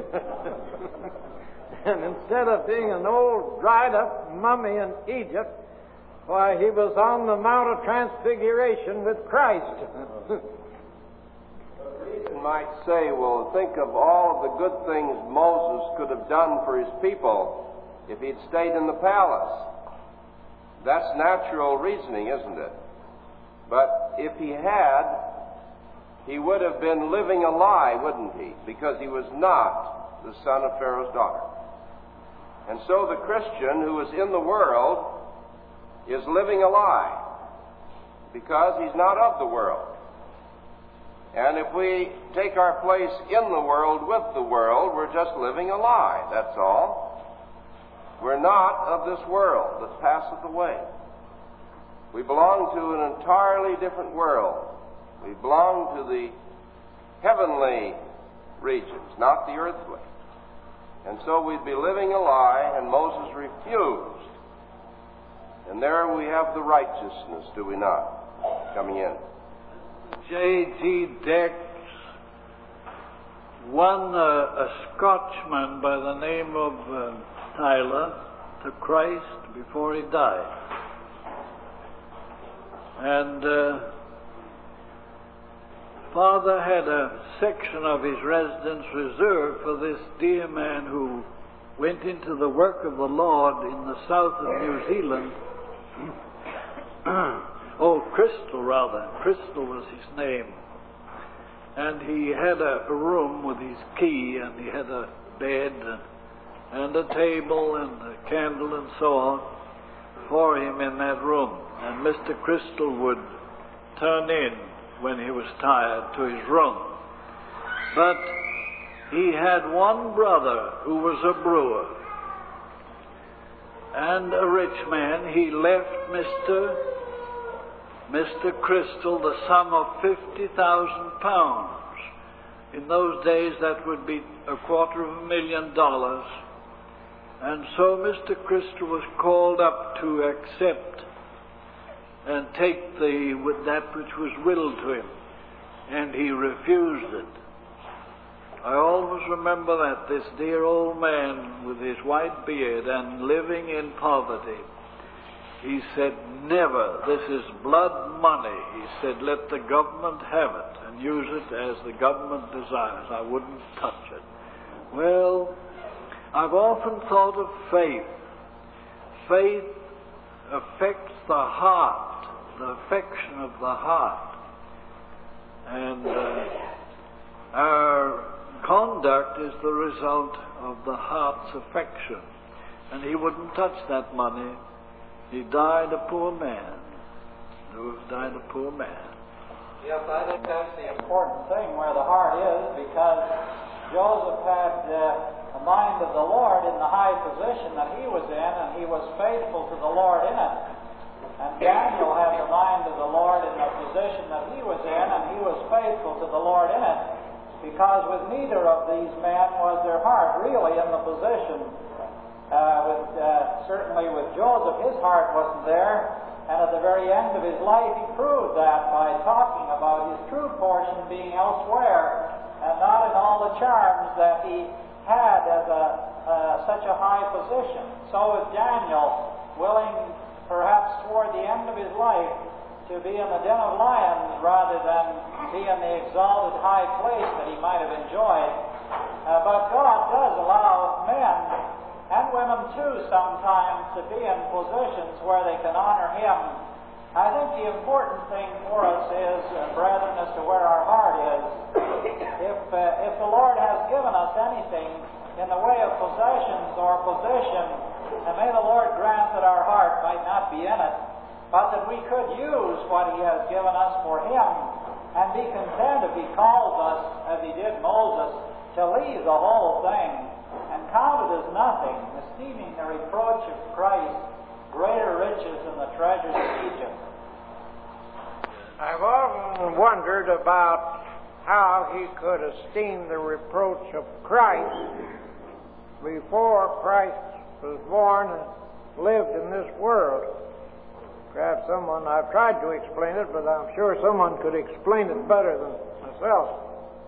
And instead of being an old, dried-up mummy in Egypt, why, he was on the Mount of Transfiguration with Christ. You might say, well, think of all of the good things Moses could have done for his people if he'd stayed in the palace. That's natural reasoning, isn't it? But if he had, he would have been living a lie, wouldn't he? Because he was not the son of Pharaoh's daughter. And so the Christian who is in the world is living a lie, because he's not of the world. And if we take our place in the world with the world, we're just living a lie, that's all. We're not of this world that passeth away. We belong to an entirely different world. We belong to the heavenly regions, not the earthly. And so we'd be living a lie, and Moses refused. And there we have the righteousness, do we not, coming in. J G Dex won a, a Scotchman by the name of uh, Tyler to Christ before he died. And uh, Father had a section of his residence reserved for this dear man who went into the work of the Lord in the south of New Zealand. Oh, Crystal, rather. Crystal was his name. And he had a, a room with his key, and he had a bed and, and a table and a candle and so on for him in that room. And Mister Crystal would turn in when he was tired to his room. But he had one brother who was a brewer and a rich man. He left Mister Mister Crystal the sum of fifty thousand pounds. In those days that would be a quarter of a million dollars. And so Mister Crystal was called up to accept and take the with that which was willed to him. And he refused it. I always remember that, this dear old man with his white beard and living in poverty. He said, never, this is blood money. He said, let the government have it and use it as the government desires. I wouldn't touch it. Well, I've often thought of faith. Faith affects the heart, the affection of the heart. And uh, our Conduct is the result of the heart's affection. And he wouldn't touch that money. He died a poor man. Ruth died a poor man. Yes, I think that's the important thing where the heart is, because Joseph had uh, the mind of the Lord in the high position that he was in, and he was faithful to the Lord in it. And Daniel had the mind of the Lord in the position that he was in, and he was faithful to the Lord in it. Because with neither of these men was their heart really in the position. Uh, with uh, certainly with Joseph, his heart wasn't there, and at the very end of his life, he proved that by talking about his true portion being elsewhere, and not in all the charms that he had as a uh, such a high position. So with Daniel, willing perhaps toward the end of his life to be in the den of lions rather than be in the exalted high place that he might have enjoyed. Uh, but God does allow men and women too sometimes to be in positions where they can honor Him. I think the important thing for us is, uh, brethren, as to where our heart is. If, uh, if the Lord has given us anything in the way of possessions or position, and may the Lord grant that our heart might not be in it, but that we could use what He has given us for Him, and be content if He calls us, as He did Moses, to leave the whole thing, and count it as nothing, esteeming the reproach of Christ greater riches than the treasures of Egypt. I've often wondered about how he could esteem the reproach of Christ before Christ was born and lived in this world. Perhaps someone, I've tried to explain it, but I'm sure someone could explain it better than myself.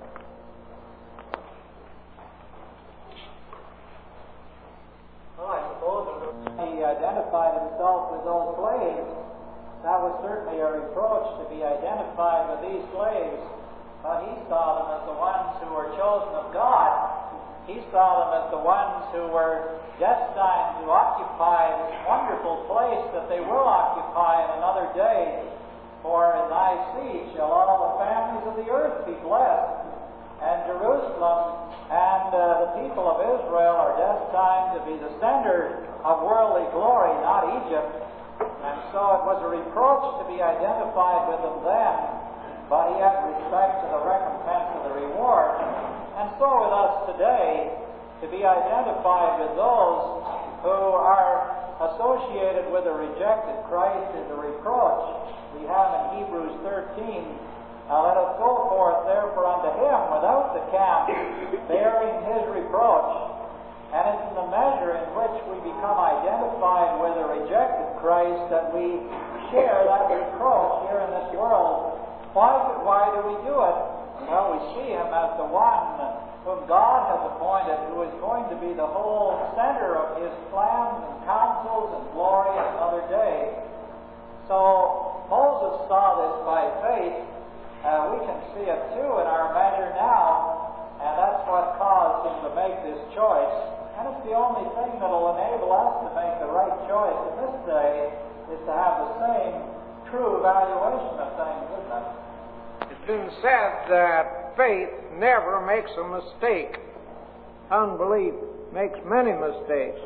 Well, I suppose he identified himself with those slaves. That was certainly a reproach to be identified with these slaves. But he saw them as the ones who were chosen of God. He saw them as the ones who were destined to occupy this wonderful place that they will occupy in another day. For in thy seed shall all the families of the earth be blessed. And Jerusalem and uh, the people of Israel are destined to be the center of worldly glory, not Egypt. And so it was a reproach to be identified with them then, but he had respect to the recompense of the reward. And so with us today, to be identified with those who are associated with a rejected Christ is a reproach. We have in Hebrews thirteen, Uh, let us go forth therefore unto Him without the camp, bearing His reproach. And it's in the measure in which we become identified with a rejected Christ that we share that reproach here in this world. Why, why do we do it? Well, we see Him as the one whom God has appointed, who is going to be the whole center of His plans and counsels and glory in another day. So Moses saw this by faith. Uh, we can see it too in our measure now, and that's what caused him to make this choice. And it's the only thing that will enable us to make the right choice in this day, is to have the same true evaluation of things, isn't it? It's been said that faith never makes a mistake. Unbelief makes many mistakes.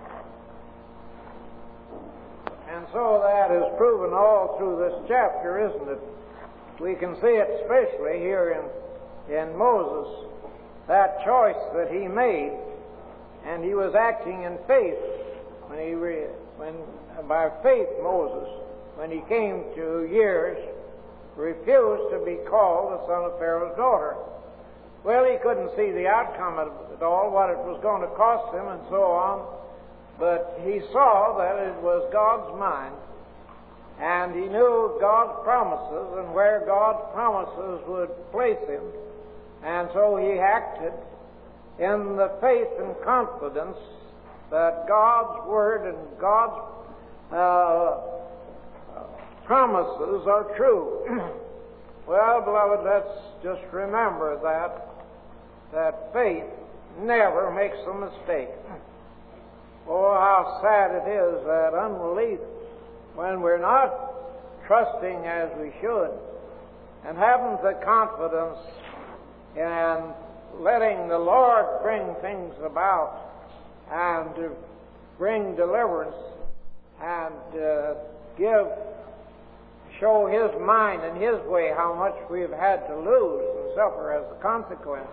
And so that is proven all through this chapter, isn't it? We can see it especially here in, in Moses, that choice that he made, and he was acting in faith when he re, when by faith Moses, when he came to years, refused to be called the son of Pharaoh's daughter. Well, he couldn't see the outcome of it all, what it was going to cost him, and so on. But he saw that it was God's mind. And he knew God's promises and where God's promises would place him. And so he acted in the faith and confidence that God's Word and God's uh, promises are true. Well, beloved, let's just remember that, that faith never makes a mistake. Oh, how sad it is that unbelief, when we're not trusting as we should and haven't the confidence in letting the Lord bring things about and to bring deliverance and uh, give, show His mind and His way how much we've had to lose and suffer as a consequence.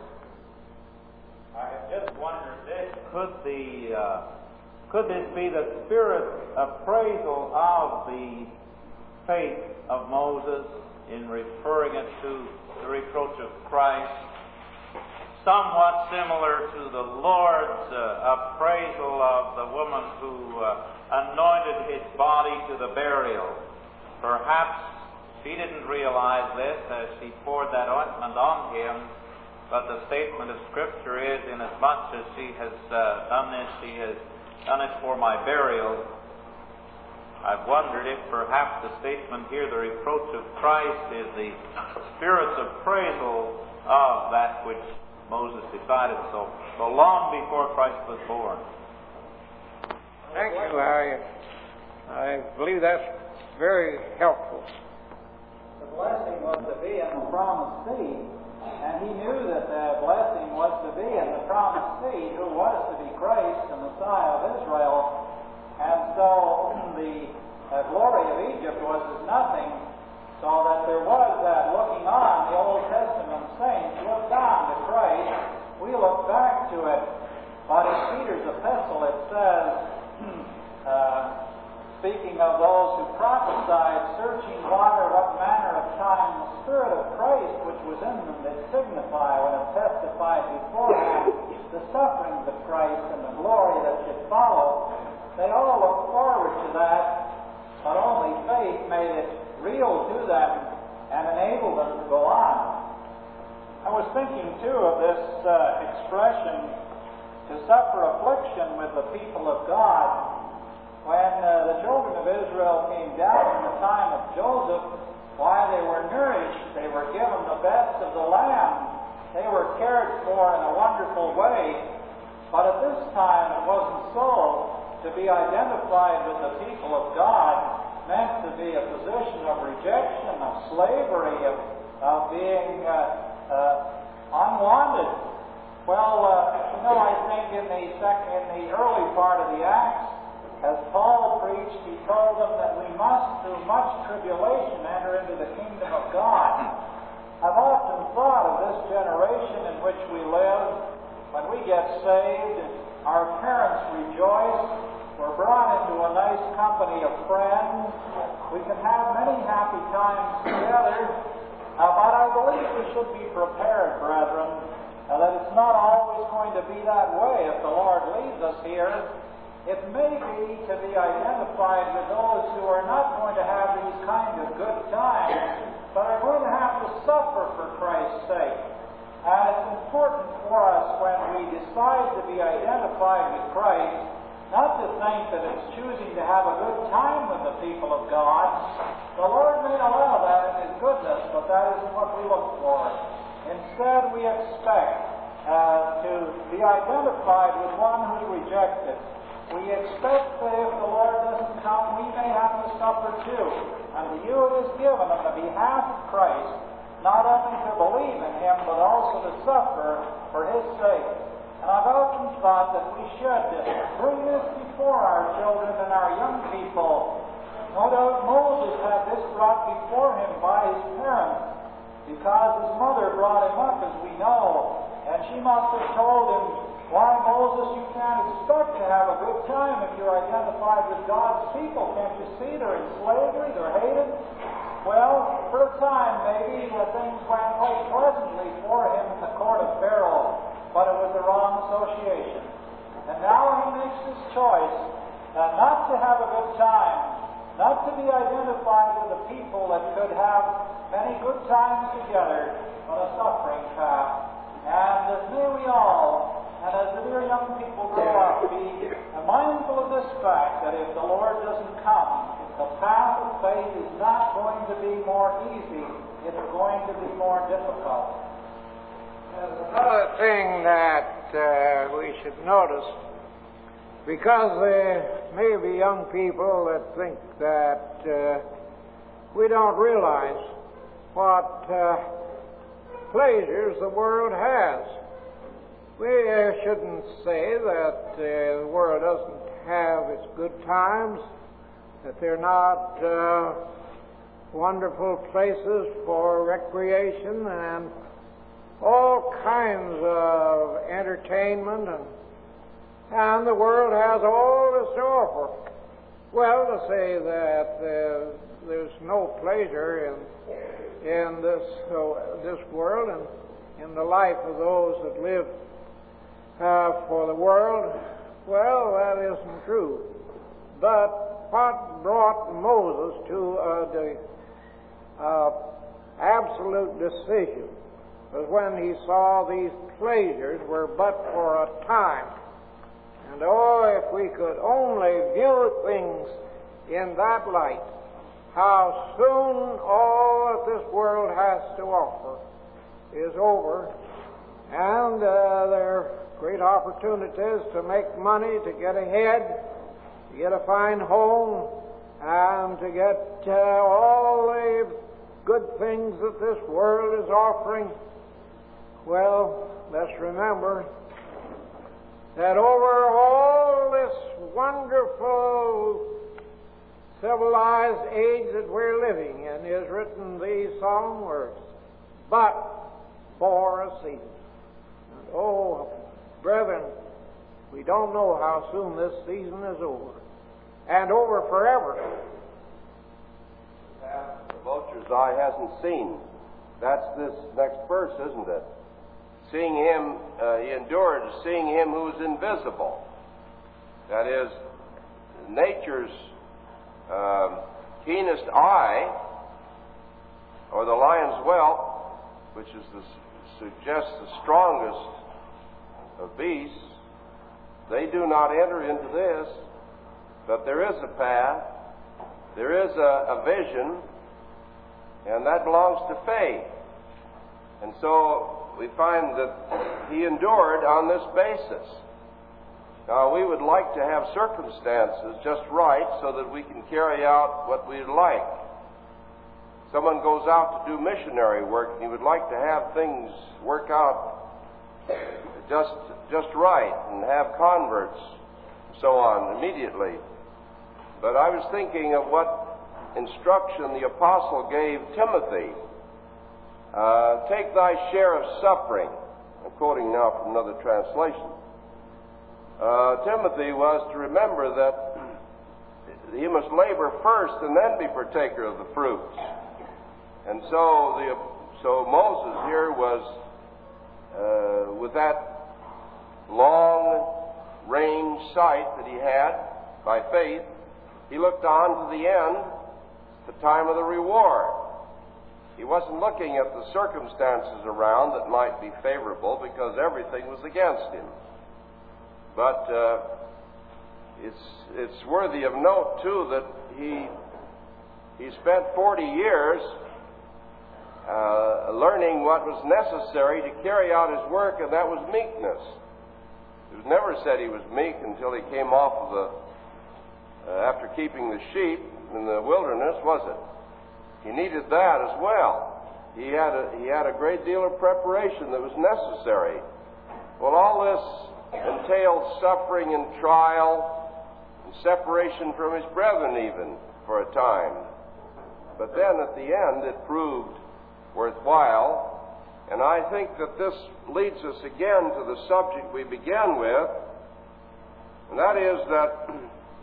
I have just wondered this: could the uh, could this be the spirit appraisal of the faith of Moses in referring it to the reproach of Christ, somewhat similar to the Lord's uh, appraisal of the woman who uh, anointed His body to the burial? Perhaps she didn't realize this as she poured that ointment on Him, but the statement of Scripture is, inasmuch as she has uh, done this, she has done it for my burial. I've wondered if perhaps the statement here, the reproach of Christ, is the Spirit's appraisal of that which Moses decided so, so long before Christ was born. Thank you, Larry. I believe that's very helpful. The blessing was to be in the promised seed, and he knew that the blessing was to be in the promised seed, who was to be Christ, the Messiah of Israel. And so the uh, glory of Egypt was as nothing, so that there was that looking on. The Old Testament saints looked on to Christ. We look back to it. But in Peter's epistle it says, uh, speaking of those who prophesied, searching water, what manner of time the Spirit of Christ which was in them did signify when it testified beforehand the sufferings of Christ and the glory that should follow. They all looked forward to that, but only faith made it real to them and enabled them to go on. I was thinking, too, of this uh, expression, to suffer affliction with the people of God. When uh, the children of Israel came down in the time of Joseph, why, they were nourished, they were given the best of the land, they were cared for in a wonderful way. But at this time it wasn't so. To be identified with the people of God meant to be a position of rejection, of slavery, of, of being uh, uh, unwanted. Well, uh, you know, I think in the second, in the early part of the Acts, as Paul preached, he told them that we must, through much tribulation, enter into the kingdom of God. I've often thought of this generation in which we live. When we get saved, our parents rejoice. We're brought into a nice company of friends. We can have many happy times together. Uh, but I believe we should be prepared, brethren, uh, that it's not always going to be that way if the Lord leads us here. It may be to be identified with those who are not going to have these kind of good times, but are going to have to suffer for Christ's sake. And it's important for us when we decide to be identified with Christ, not to think that it's choosing to have a good time with the people of God. The Lord may allow that in His goodness, but that isn't what we look for. Instead, we expect uh, to be identified with one who's rejected. We expect that if the Lord doesn't come, we may have to suffer too. And to you it is given on the behalf of Christ, not only to believe in Him, but also to suffer for His sake. And I've often thought that we should bring this before our children and our young people. No doubt Moses had this brought before him by his parents, because his mother brought him up, as we know. And she must have told him, why, Moses, you can't expect to have a good time if you're identified with God's people. Can't you see they're in slavery, they're hated? Well, for a time, maybe uh, things went quite pleasantly for him in the court of Pharaoh. But it was the wrong association. And now he makes his choice uh, not to have a good time, not to be identified with the people that could have many good times together, but a suffering path. And as may we all, and as the dear young people grow up, be mindful of this fact that if the Lord doesn't come, the path of faith is not going to be more easy, it's going to be more difficult. There's another thing that uh, we should notice, because there may be young people that think that uh, we don't realize what uh, pleasures the world has. we uh, shouldn't say that uh, the world doesn't have its good times, that they're not uh, wonderful places for recreation and all kinds of entertainment, and, and the world has all this to offer. Well, to say that uh, there's no pleasure in in this uh, this world and in the life of those that live uh, for the world, well, that isn't true. But what brought Moses to uh, the uh, absolute decision was when he saw these pleasures were but for a time. And oh, if we could only view things in that light, how soon all that this world has to offer is over, and uh, there are great opportunities to make money, to get ahead, to get a fine home, and to get uh, all the good things that this world is offering. Well, let's remember that over all this wonderful civilized age that we're living in is written these solemn words, but for a season. And oh, brethren, we don't know how soon this season is over, and over forever. The vulture's eye hasn't seen. That's this next verse, isn't it? Seeing him, uh, he endured seeing him who is invisible. That is, nature's uh, keenest eye, or the lion's whelp, which is the, suggests the strongest of beasts. They do not enter into this, but there is a path, there is a, a vision, and that belongs to faith. And so we find that he endured on this basis. Now, we would like to have circumstances just right so that we can carry out what we'd like. Someone goes out to do missionary work, and he would like to have things work out just, just right and have converts and so on immediately. But I was thinking of what instruction the apostle gave Timothy. Uh, take thy share of suffering. I'm quoting now from another translation. Uh, Timothy was to remember that he must labor first and then be partaker of the fruits. And so, the, so Moses here was uh, with that long-range sight that he had by faith. He looked on to the end, the time of the reward. He wasn't looking at the circumstances around that might be favorable, because everything was against him. But uh, it's it's worthy of note too that he he spent forty years uh, learning what was necessary to carry out his work, and that was meekness. It was never said he was meek until he came off of the uh, after keeping the sheep in the wilderness, was it? He needed that as well. He had a, he had a great deal of preparation that was necessary. Well, all this entailed suffering and trial and separation from his brethren even for a time. But then at the end it proved worthwhile. And I think that this leads us again to the subject we began with, and that is that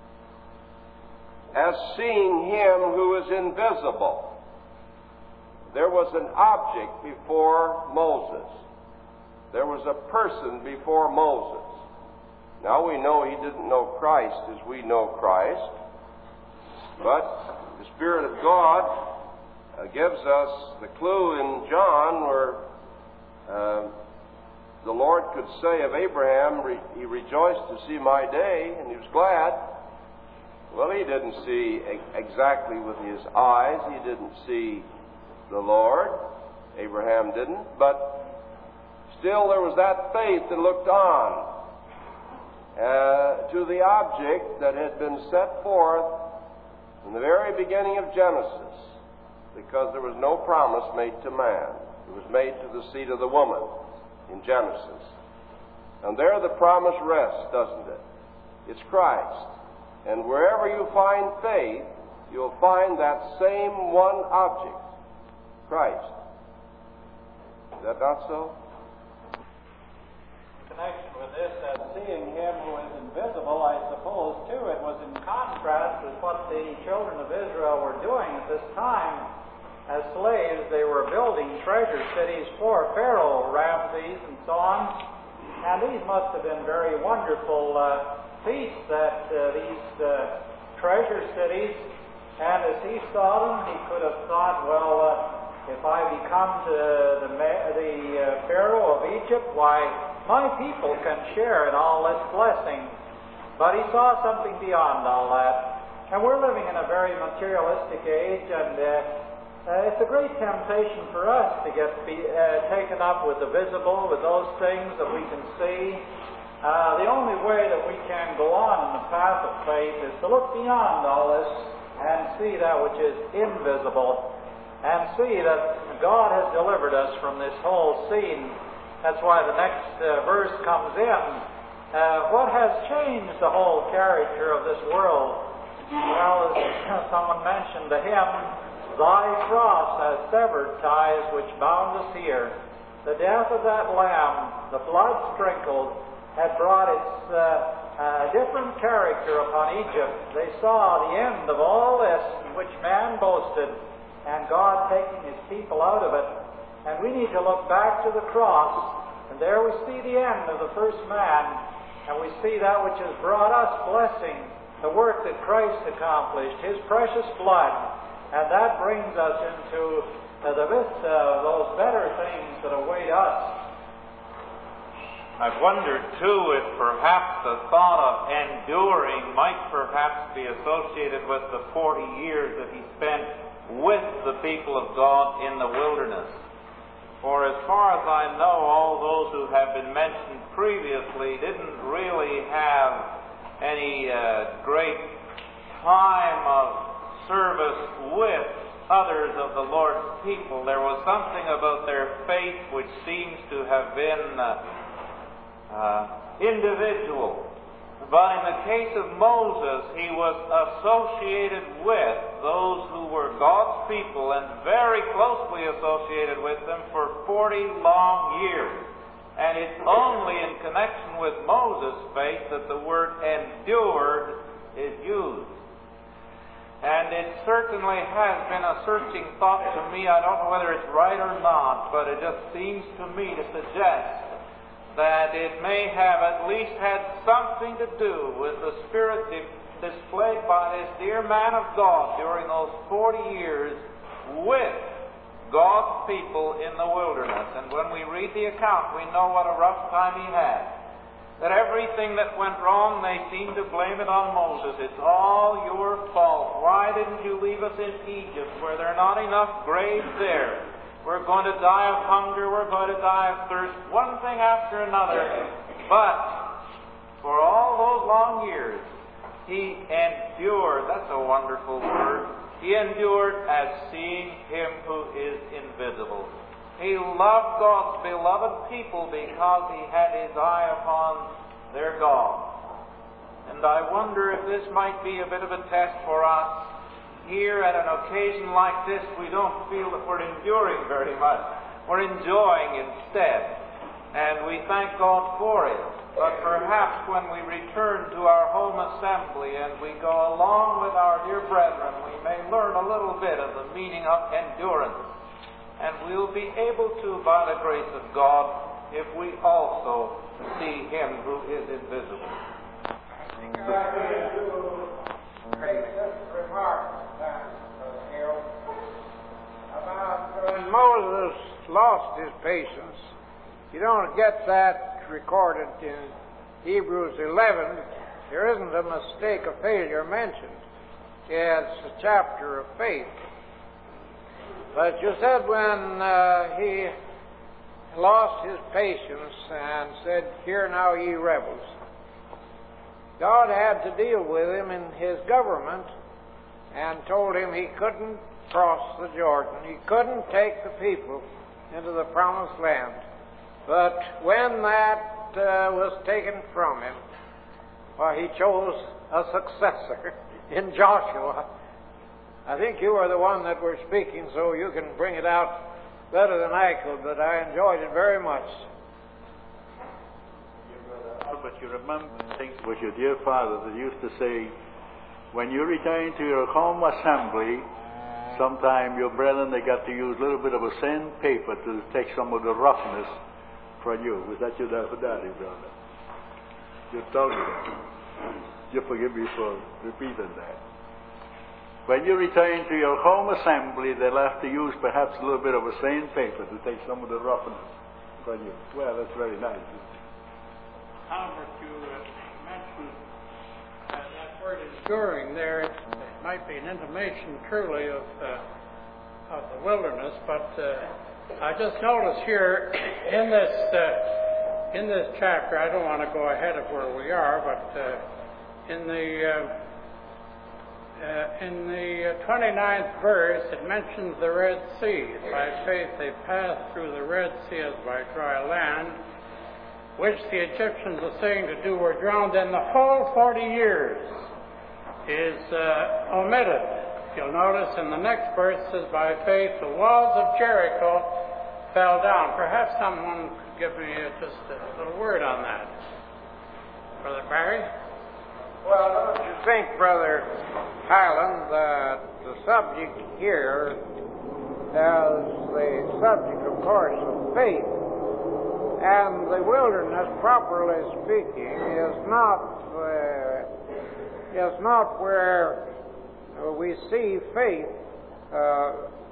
as seeing him who is invisible. There was an object before Moses. There was a person before Moses. Now we know he didn't know Christ as we know Christ, but the Spirit of God uh, gives us the clue in John where uh, the Lord could say of Abraham, re- he rejoiced to see my day, and he was glad. Well, he didn't see exactly with his eyes. He didn't see the Lord. Abraham didn't. But still there was that faith that looked on uh, to the object that had been set forth in the very beginning of Genesis, because there was no promise made to man. It was made to the seed of the woman in Genesis. And there the promise rests, doesn't it? It's Christ. And wherever you find faith, you'll find that same one object, Christ. Is that not so? In connection with this, as seeing Him who is invisible, I suppose, too, it was in contrast with what the children of Israel were doing at this time. As slaves, they were building treasure cities for Pharaoh, Ramses, and so on. And these must have been very wonderful uh, feats, that uh, these uh, treasure cities. And as he saw them, he could have thought, well, uh, if I become the, the, the uh, Pharaoh of Egypt, why, my people can share in all this blessing. But he saw something beyond all that. And we're living in a very materialistic age, and uh, uh, it's a great temptation for us to get be, uh, taken up with the visible, with those things that we can see. Uh, the only way that we can go on in the path of faith is to look beyond all this and see that which is invisible, and see that God has delivered us from this whole scene. That's why the next uh, verse comes in. Uh, what has changed the whole character of this world? Well, as someone mentioned the hymn, Thy cross has severed ties which bound us here. The death of that Lamb, the blood sprinkled, had brought its uh, uh, different character upon Egypt. They saw the end of all this in which man boasted, and God taking His people out of it. And we need to look back to the cross, and there we see the end of the first man, and we see that which has brought us blessing, the work that Christ accomplished, His precious blood, and that brings us into uh, the midst of those better things that await us. I've wondered, too, if perhaps the thought of enduring might perhaps be associated with the forty years that he spent with the people of God in the wilderness. For as far as I know, all those who have been mentioned previously didn't really have any uh, great time of service with others of the Lord's people. There was something about their faith which seems to have been uh, Uh, individual. But in the case of Moses, he was associated with those who were God's people, and very closely associated with them for forty long years. And it's only in connection with Moses' faith that the word endured is used. And it certainly has been a searching thought to me. I don't know whether it's right or not, but it just seems to me to suggest that it may have at least had something to do with the spirit di- displayed by this dear man of God during those forty years with God's people in the wilderness. And when we read the account, we know what a rough time he had. That everything that went wrong, they seemed to blame it on Moses. It's all your fault. Why didn't you leave us in Egypt where there are not enough graves there? We're going to die of hunger, we're going to die of thirst, one thing after another. But for all those long years, he endured. That's a wonderful word. He endured as seeing Him who is invisible. He loved God's beloved people because he had his eye upon their God. And I wonder if this might be a bit of a test for us. Here at an occasion like this, we don't feel that we're enduring very much. We're enjoying instead. And we thank God for it. But perhaps when we return to our home assembly and we go along with our dear brethren, we may learn a little bit of the meaning of endurance. And we'll be able to, by the grace of God, if we also see Him who is invisible. When Moses lost his patience, you don't get that recorded in Hebrews eleven. There isn't a mistake of failure mentioned. It's a chapter of faith. But you said when uh, he lost his patience and said, "Hear now, ye rebels," God had to deal with him in his government and told him he couldn't cross the Jordan. He couldn't take the people into the promised land. But when that uh, was taken from him. Well, he chose a successor in Joshua. I think you are the one that were speaking, so you can bring it out better than I could, but I enjoyed it very much. But you remember, I think it was your dear father that used to say, when you return to your home assembly, sometime your brethren, they got to use a little bit of a sandpaper to take some of the roughness from you. Was that your daddy, brother? You told me that. You forgive me for repeating that. When you return to your home assembly, they'll have to use perhaps a little bit of a sandpaper to take some of the roughness from you. Well, that's very nice. Albert, you uh, mentioned uh, that word enduring there. It, it might be an intimation truly of uh, of the wilderness, but uh, I just noticed here in this uh, in this chapter, I don't want to go ahead of where we are, but uh, in the uh, uh, in the twenty-ninth verse, it mentions the Red Sea. By faith they passed through the Red Sea as by dry land, which the Egyptians are saying to do were drowned, and the whole forty years is uh, omitted. You'll notice in the next verse it says, by faith the walls of Jericho fell down. Perhaps someone could give me uh, just a little word on that. Brother Barry? Well, don't you think, Brother Highland, that the subject here is the subject, of course, of faith. And the wilderness, properly speaking, is not uh, is not where uh, we see faith uh,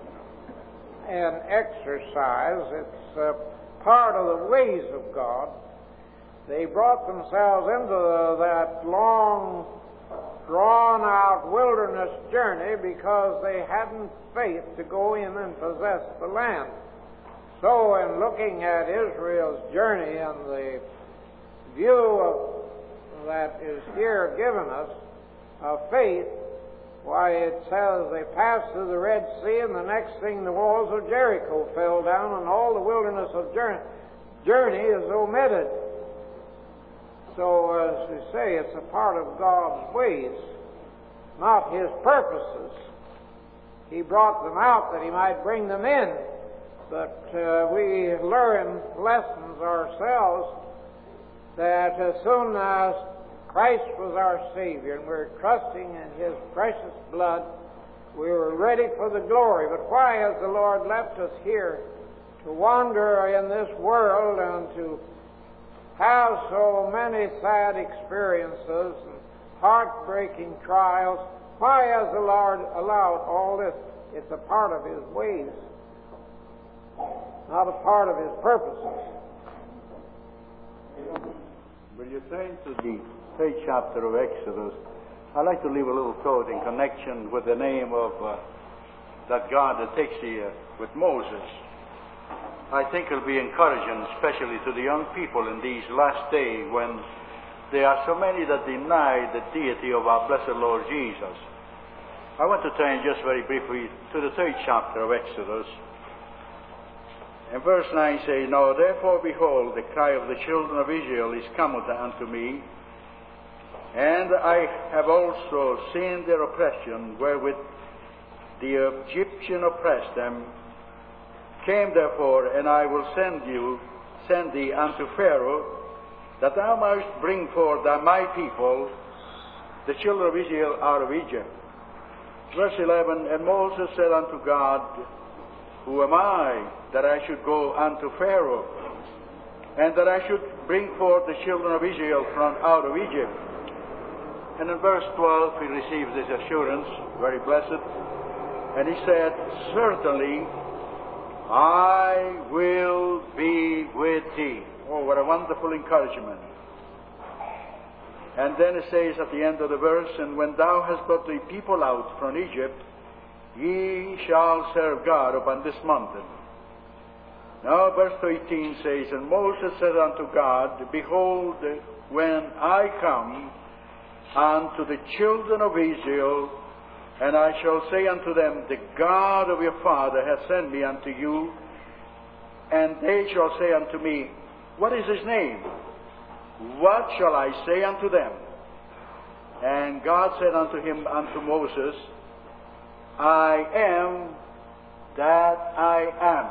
in exercise. It's uh, part of the ways of God. They brought themselves into that long, drawn-out wilderness journey because they hadn't faith to go in and possess the land. So, in looking at Israel's journey and the view of, that is here given us of faith, why it says they passed through the Red Sea, and the next thing the walls of Jericho fell down, and all the wilderness of journey, journey is omitted. So, as we say, it's a part of God's ways, not His purposes. He brought them out that He might bring them in. But uh, we learn lessons ourselves that as soon as Christ was our Savior and we were trusting in His precious blood, we were ready for the glory. But why has the Lord left us here to wander in this world and to have so many sad experiences and heartbreaking trials? Why has the Lord allowed all this? It's a part of His ways, not a part of His purposes. When you turn to the third chapter of Exodus, I'd like to leave a little thought in connection with the name of uh, that God that takes here with Moses. I think it'll be encouraging, especially to the young people in these last days when there are so many that deny the deity of our blessed Lord Jesus. I want to turn just very briefly to the third chapter of Exodus. And verse nine says, Now therefore, behold, the cry of the children of Israel is come unto me, and I have also seen their oppression, wherewith the Egyptian oppressed them. Came therefore, and I will send you, send thee unto Pharaoh, that thou mayest bring forth my people, the children of Israel, out of Egypt. Verse eleven, And Moses said unto God, Who am I, that I should go unto Pharaoh, and that I should bring forth the children of Israel from out of Egypt? And in verse twelve he receives this assurance, very blessed, and he said, Certainly I will be with thee. Oh, what a wonderful encouragement. And then it says at the end of the verse, And when thou hast brought the people out from Egypt, ye shall serve God upon this mountain. Now verse thirteen says, And Moses said unto God, Behold, when I come unto the children of Israel, and I shall say unto them, The God of your father hath sent me unto you, and they shall say unto me, What is his name? what shall I say unto them? And God said unto him, unto Moses, I am that I am.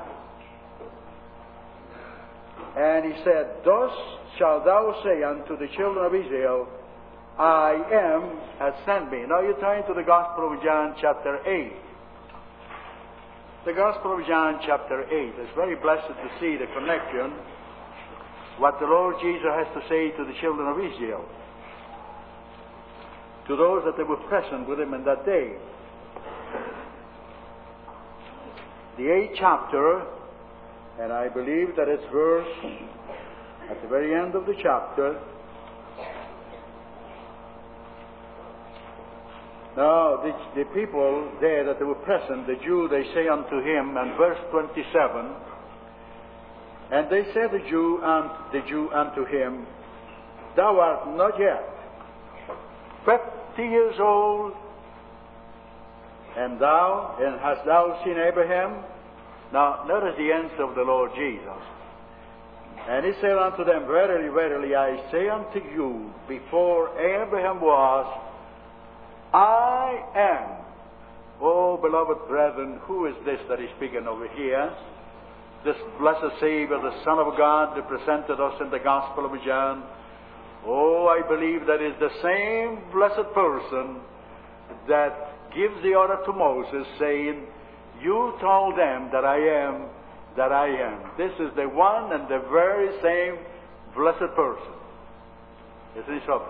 And he said, thus shalt thou say unto the children of Israel, I am has sent me. Now you turn to the Gospel of John chapter eight. The Gospel of John chapter eight. It's very blessed to see the connection, what the Lord Jesus has to say to the children of Israel, to those that they were present with him in that day. The eighth chapter, and I believe that it's verse at the very end of the chapter. Now, the, the people there that they were present, the Jew, they say unto him, and verse twenty-seven, and they said the Jew, and the Jew unto him, thou art not yet fifty years old, and thou, and hast thou seen Abraham? Now, notice the answer of the Lord Jesus. And he said unto them, verily, verily, I say unto you, before Abraham was, I am. Oh, beloved brethren, who is this that is speaking over here? This blessed Savior, the Son of God, that presented us in the Gospel of John. Oh, I believe that is the same blessed person that gives the order to Moses, saying, you told them that I am, that I am. This is the one and the very same blessed person. Isn't it so?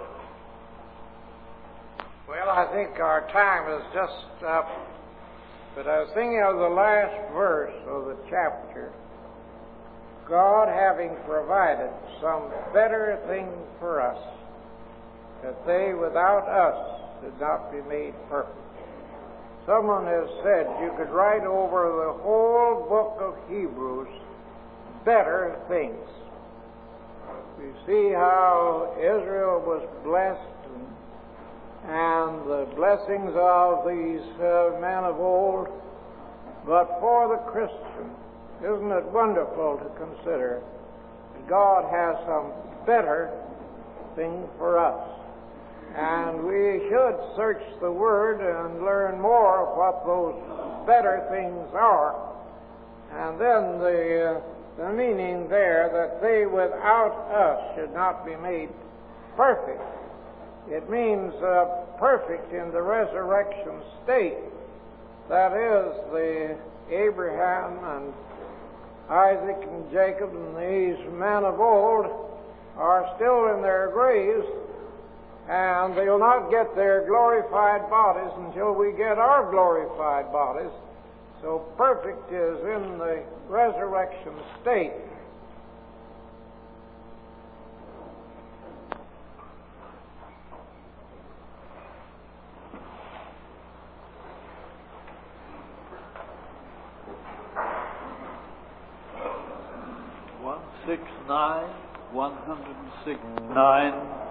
Well, I think our time is just up, but I was thinking of the last verse of the chapter. God having provided some better thing for us, that they without us should not be made perfect. Someone has said you could write over the whole book of Hebrews, better things. We see how Israel was blessed, and, and the blessings of these uh, men of old. But for the Christian, isn't it wonderful to consider that God has some better thing for us? And we should search the Word and learn more of what those better things are. And then the, uh, the meaning there, that they without us should not be made perfect. It means uh, perfect in the resurrection state. That is, the Abraham and Isaac and Jacob and these men of old are still in their graves, and they'll not get their glorified bodies until we get our glorified bodies. So perfect is in the resurrection state. one sixty-nine, one hundred sixty-nine.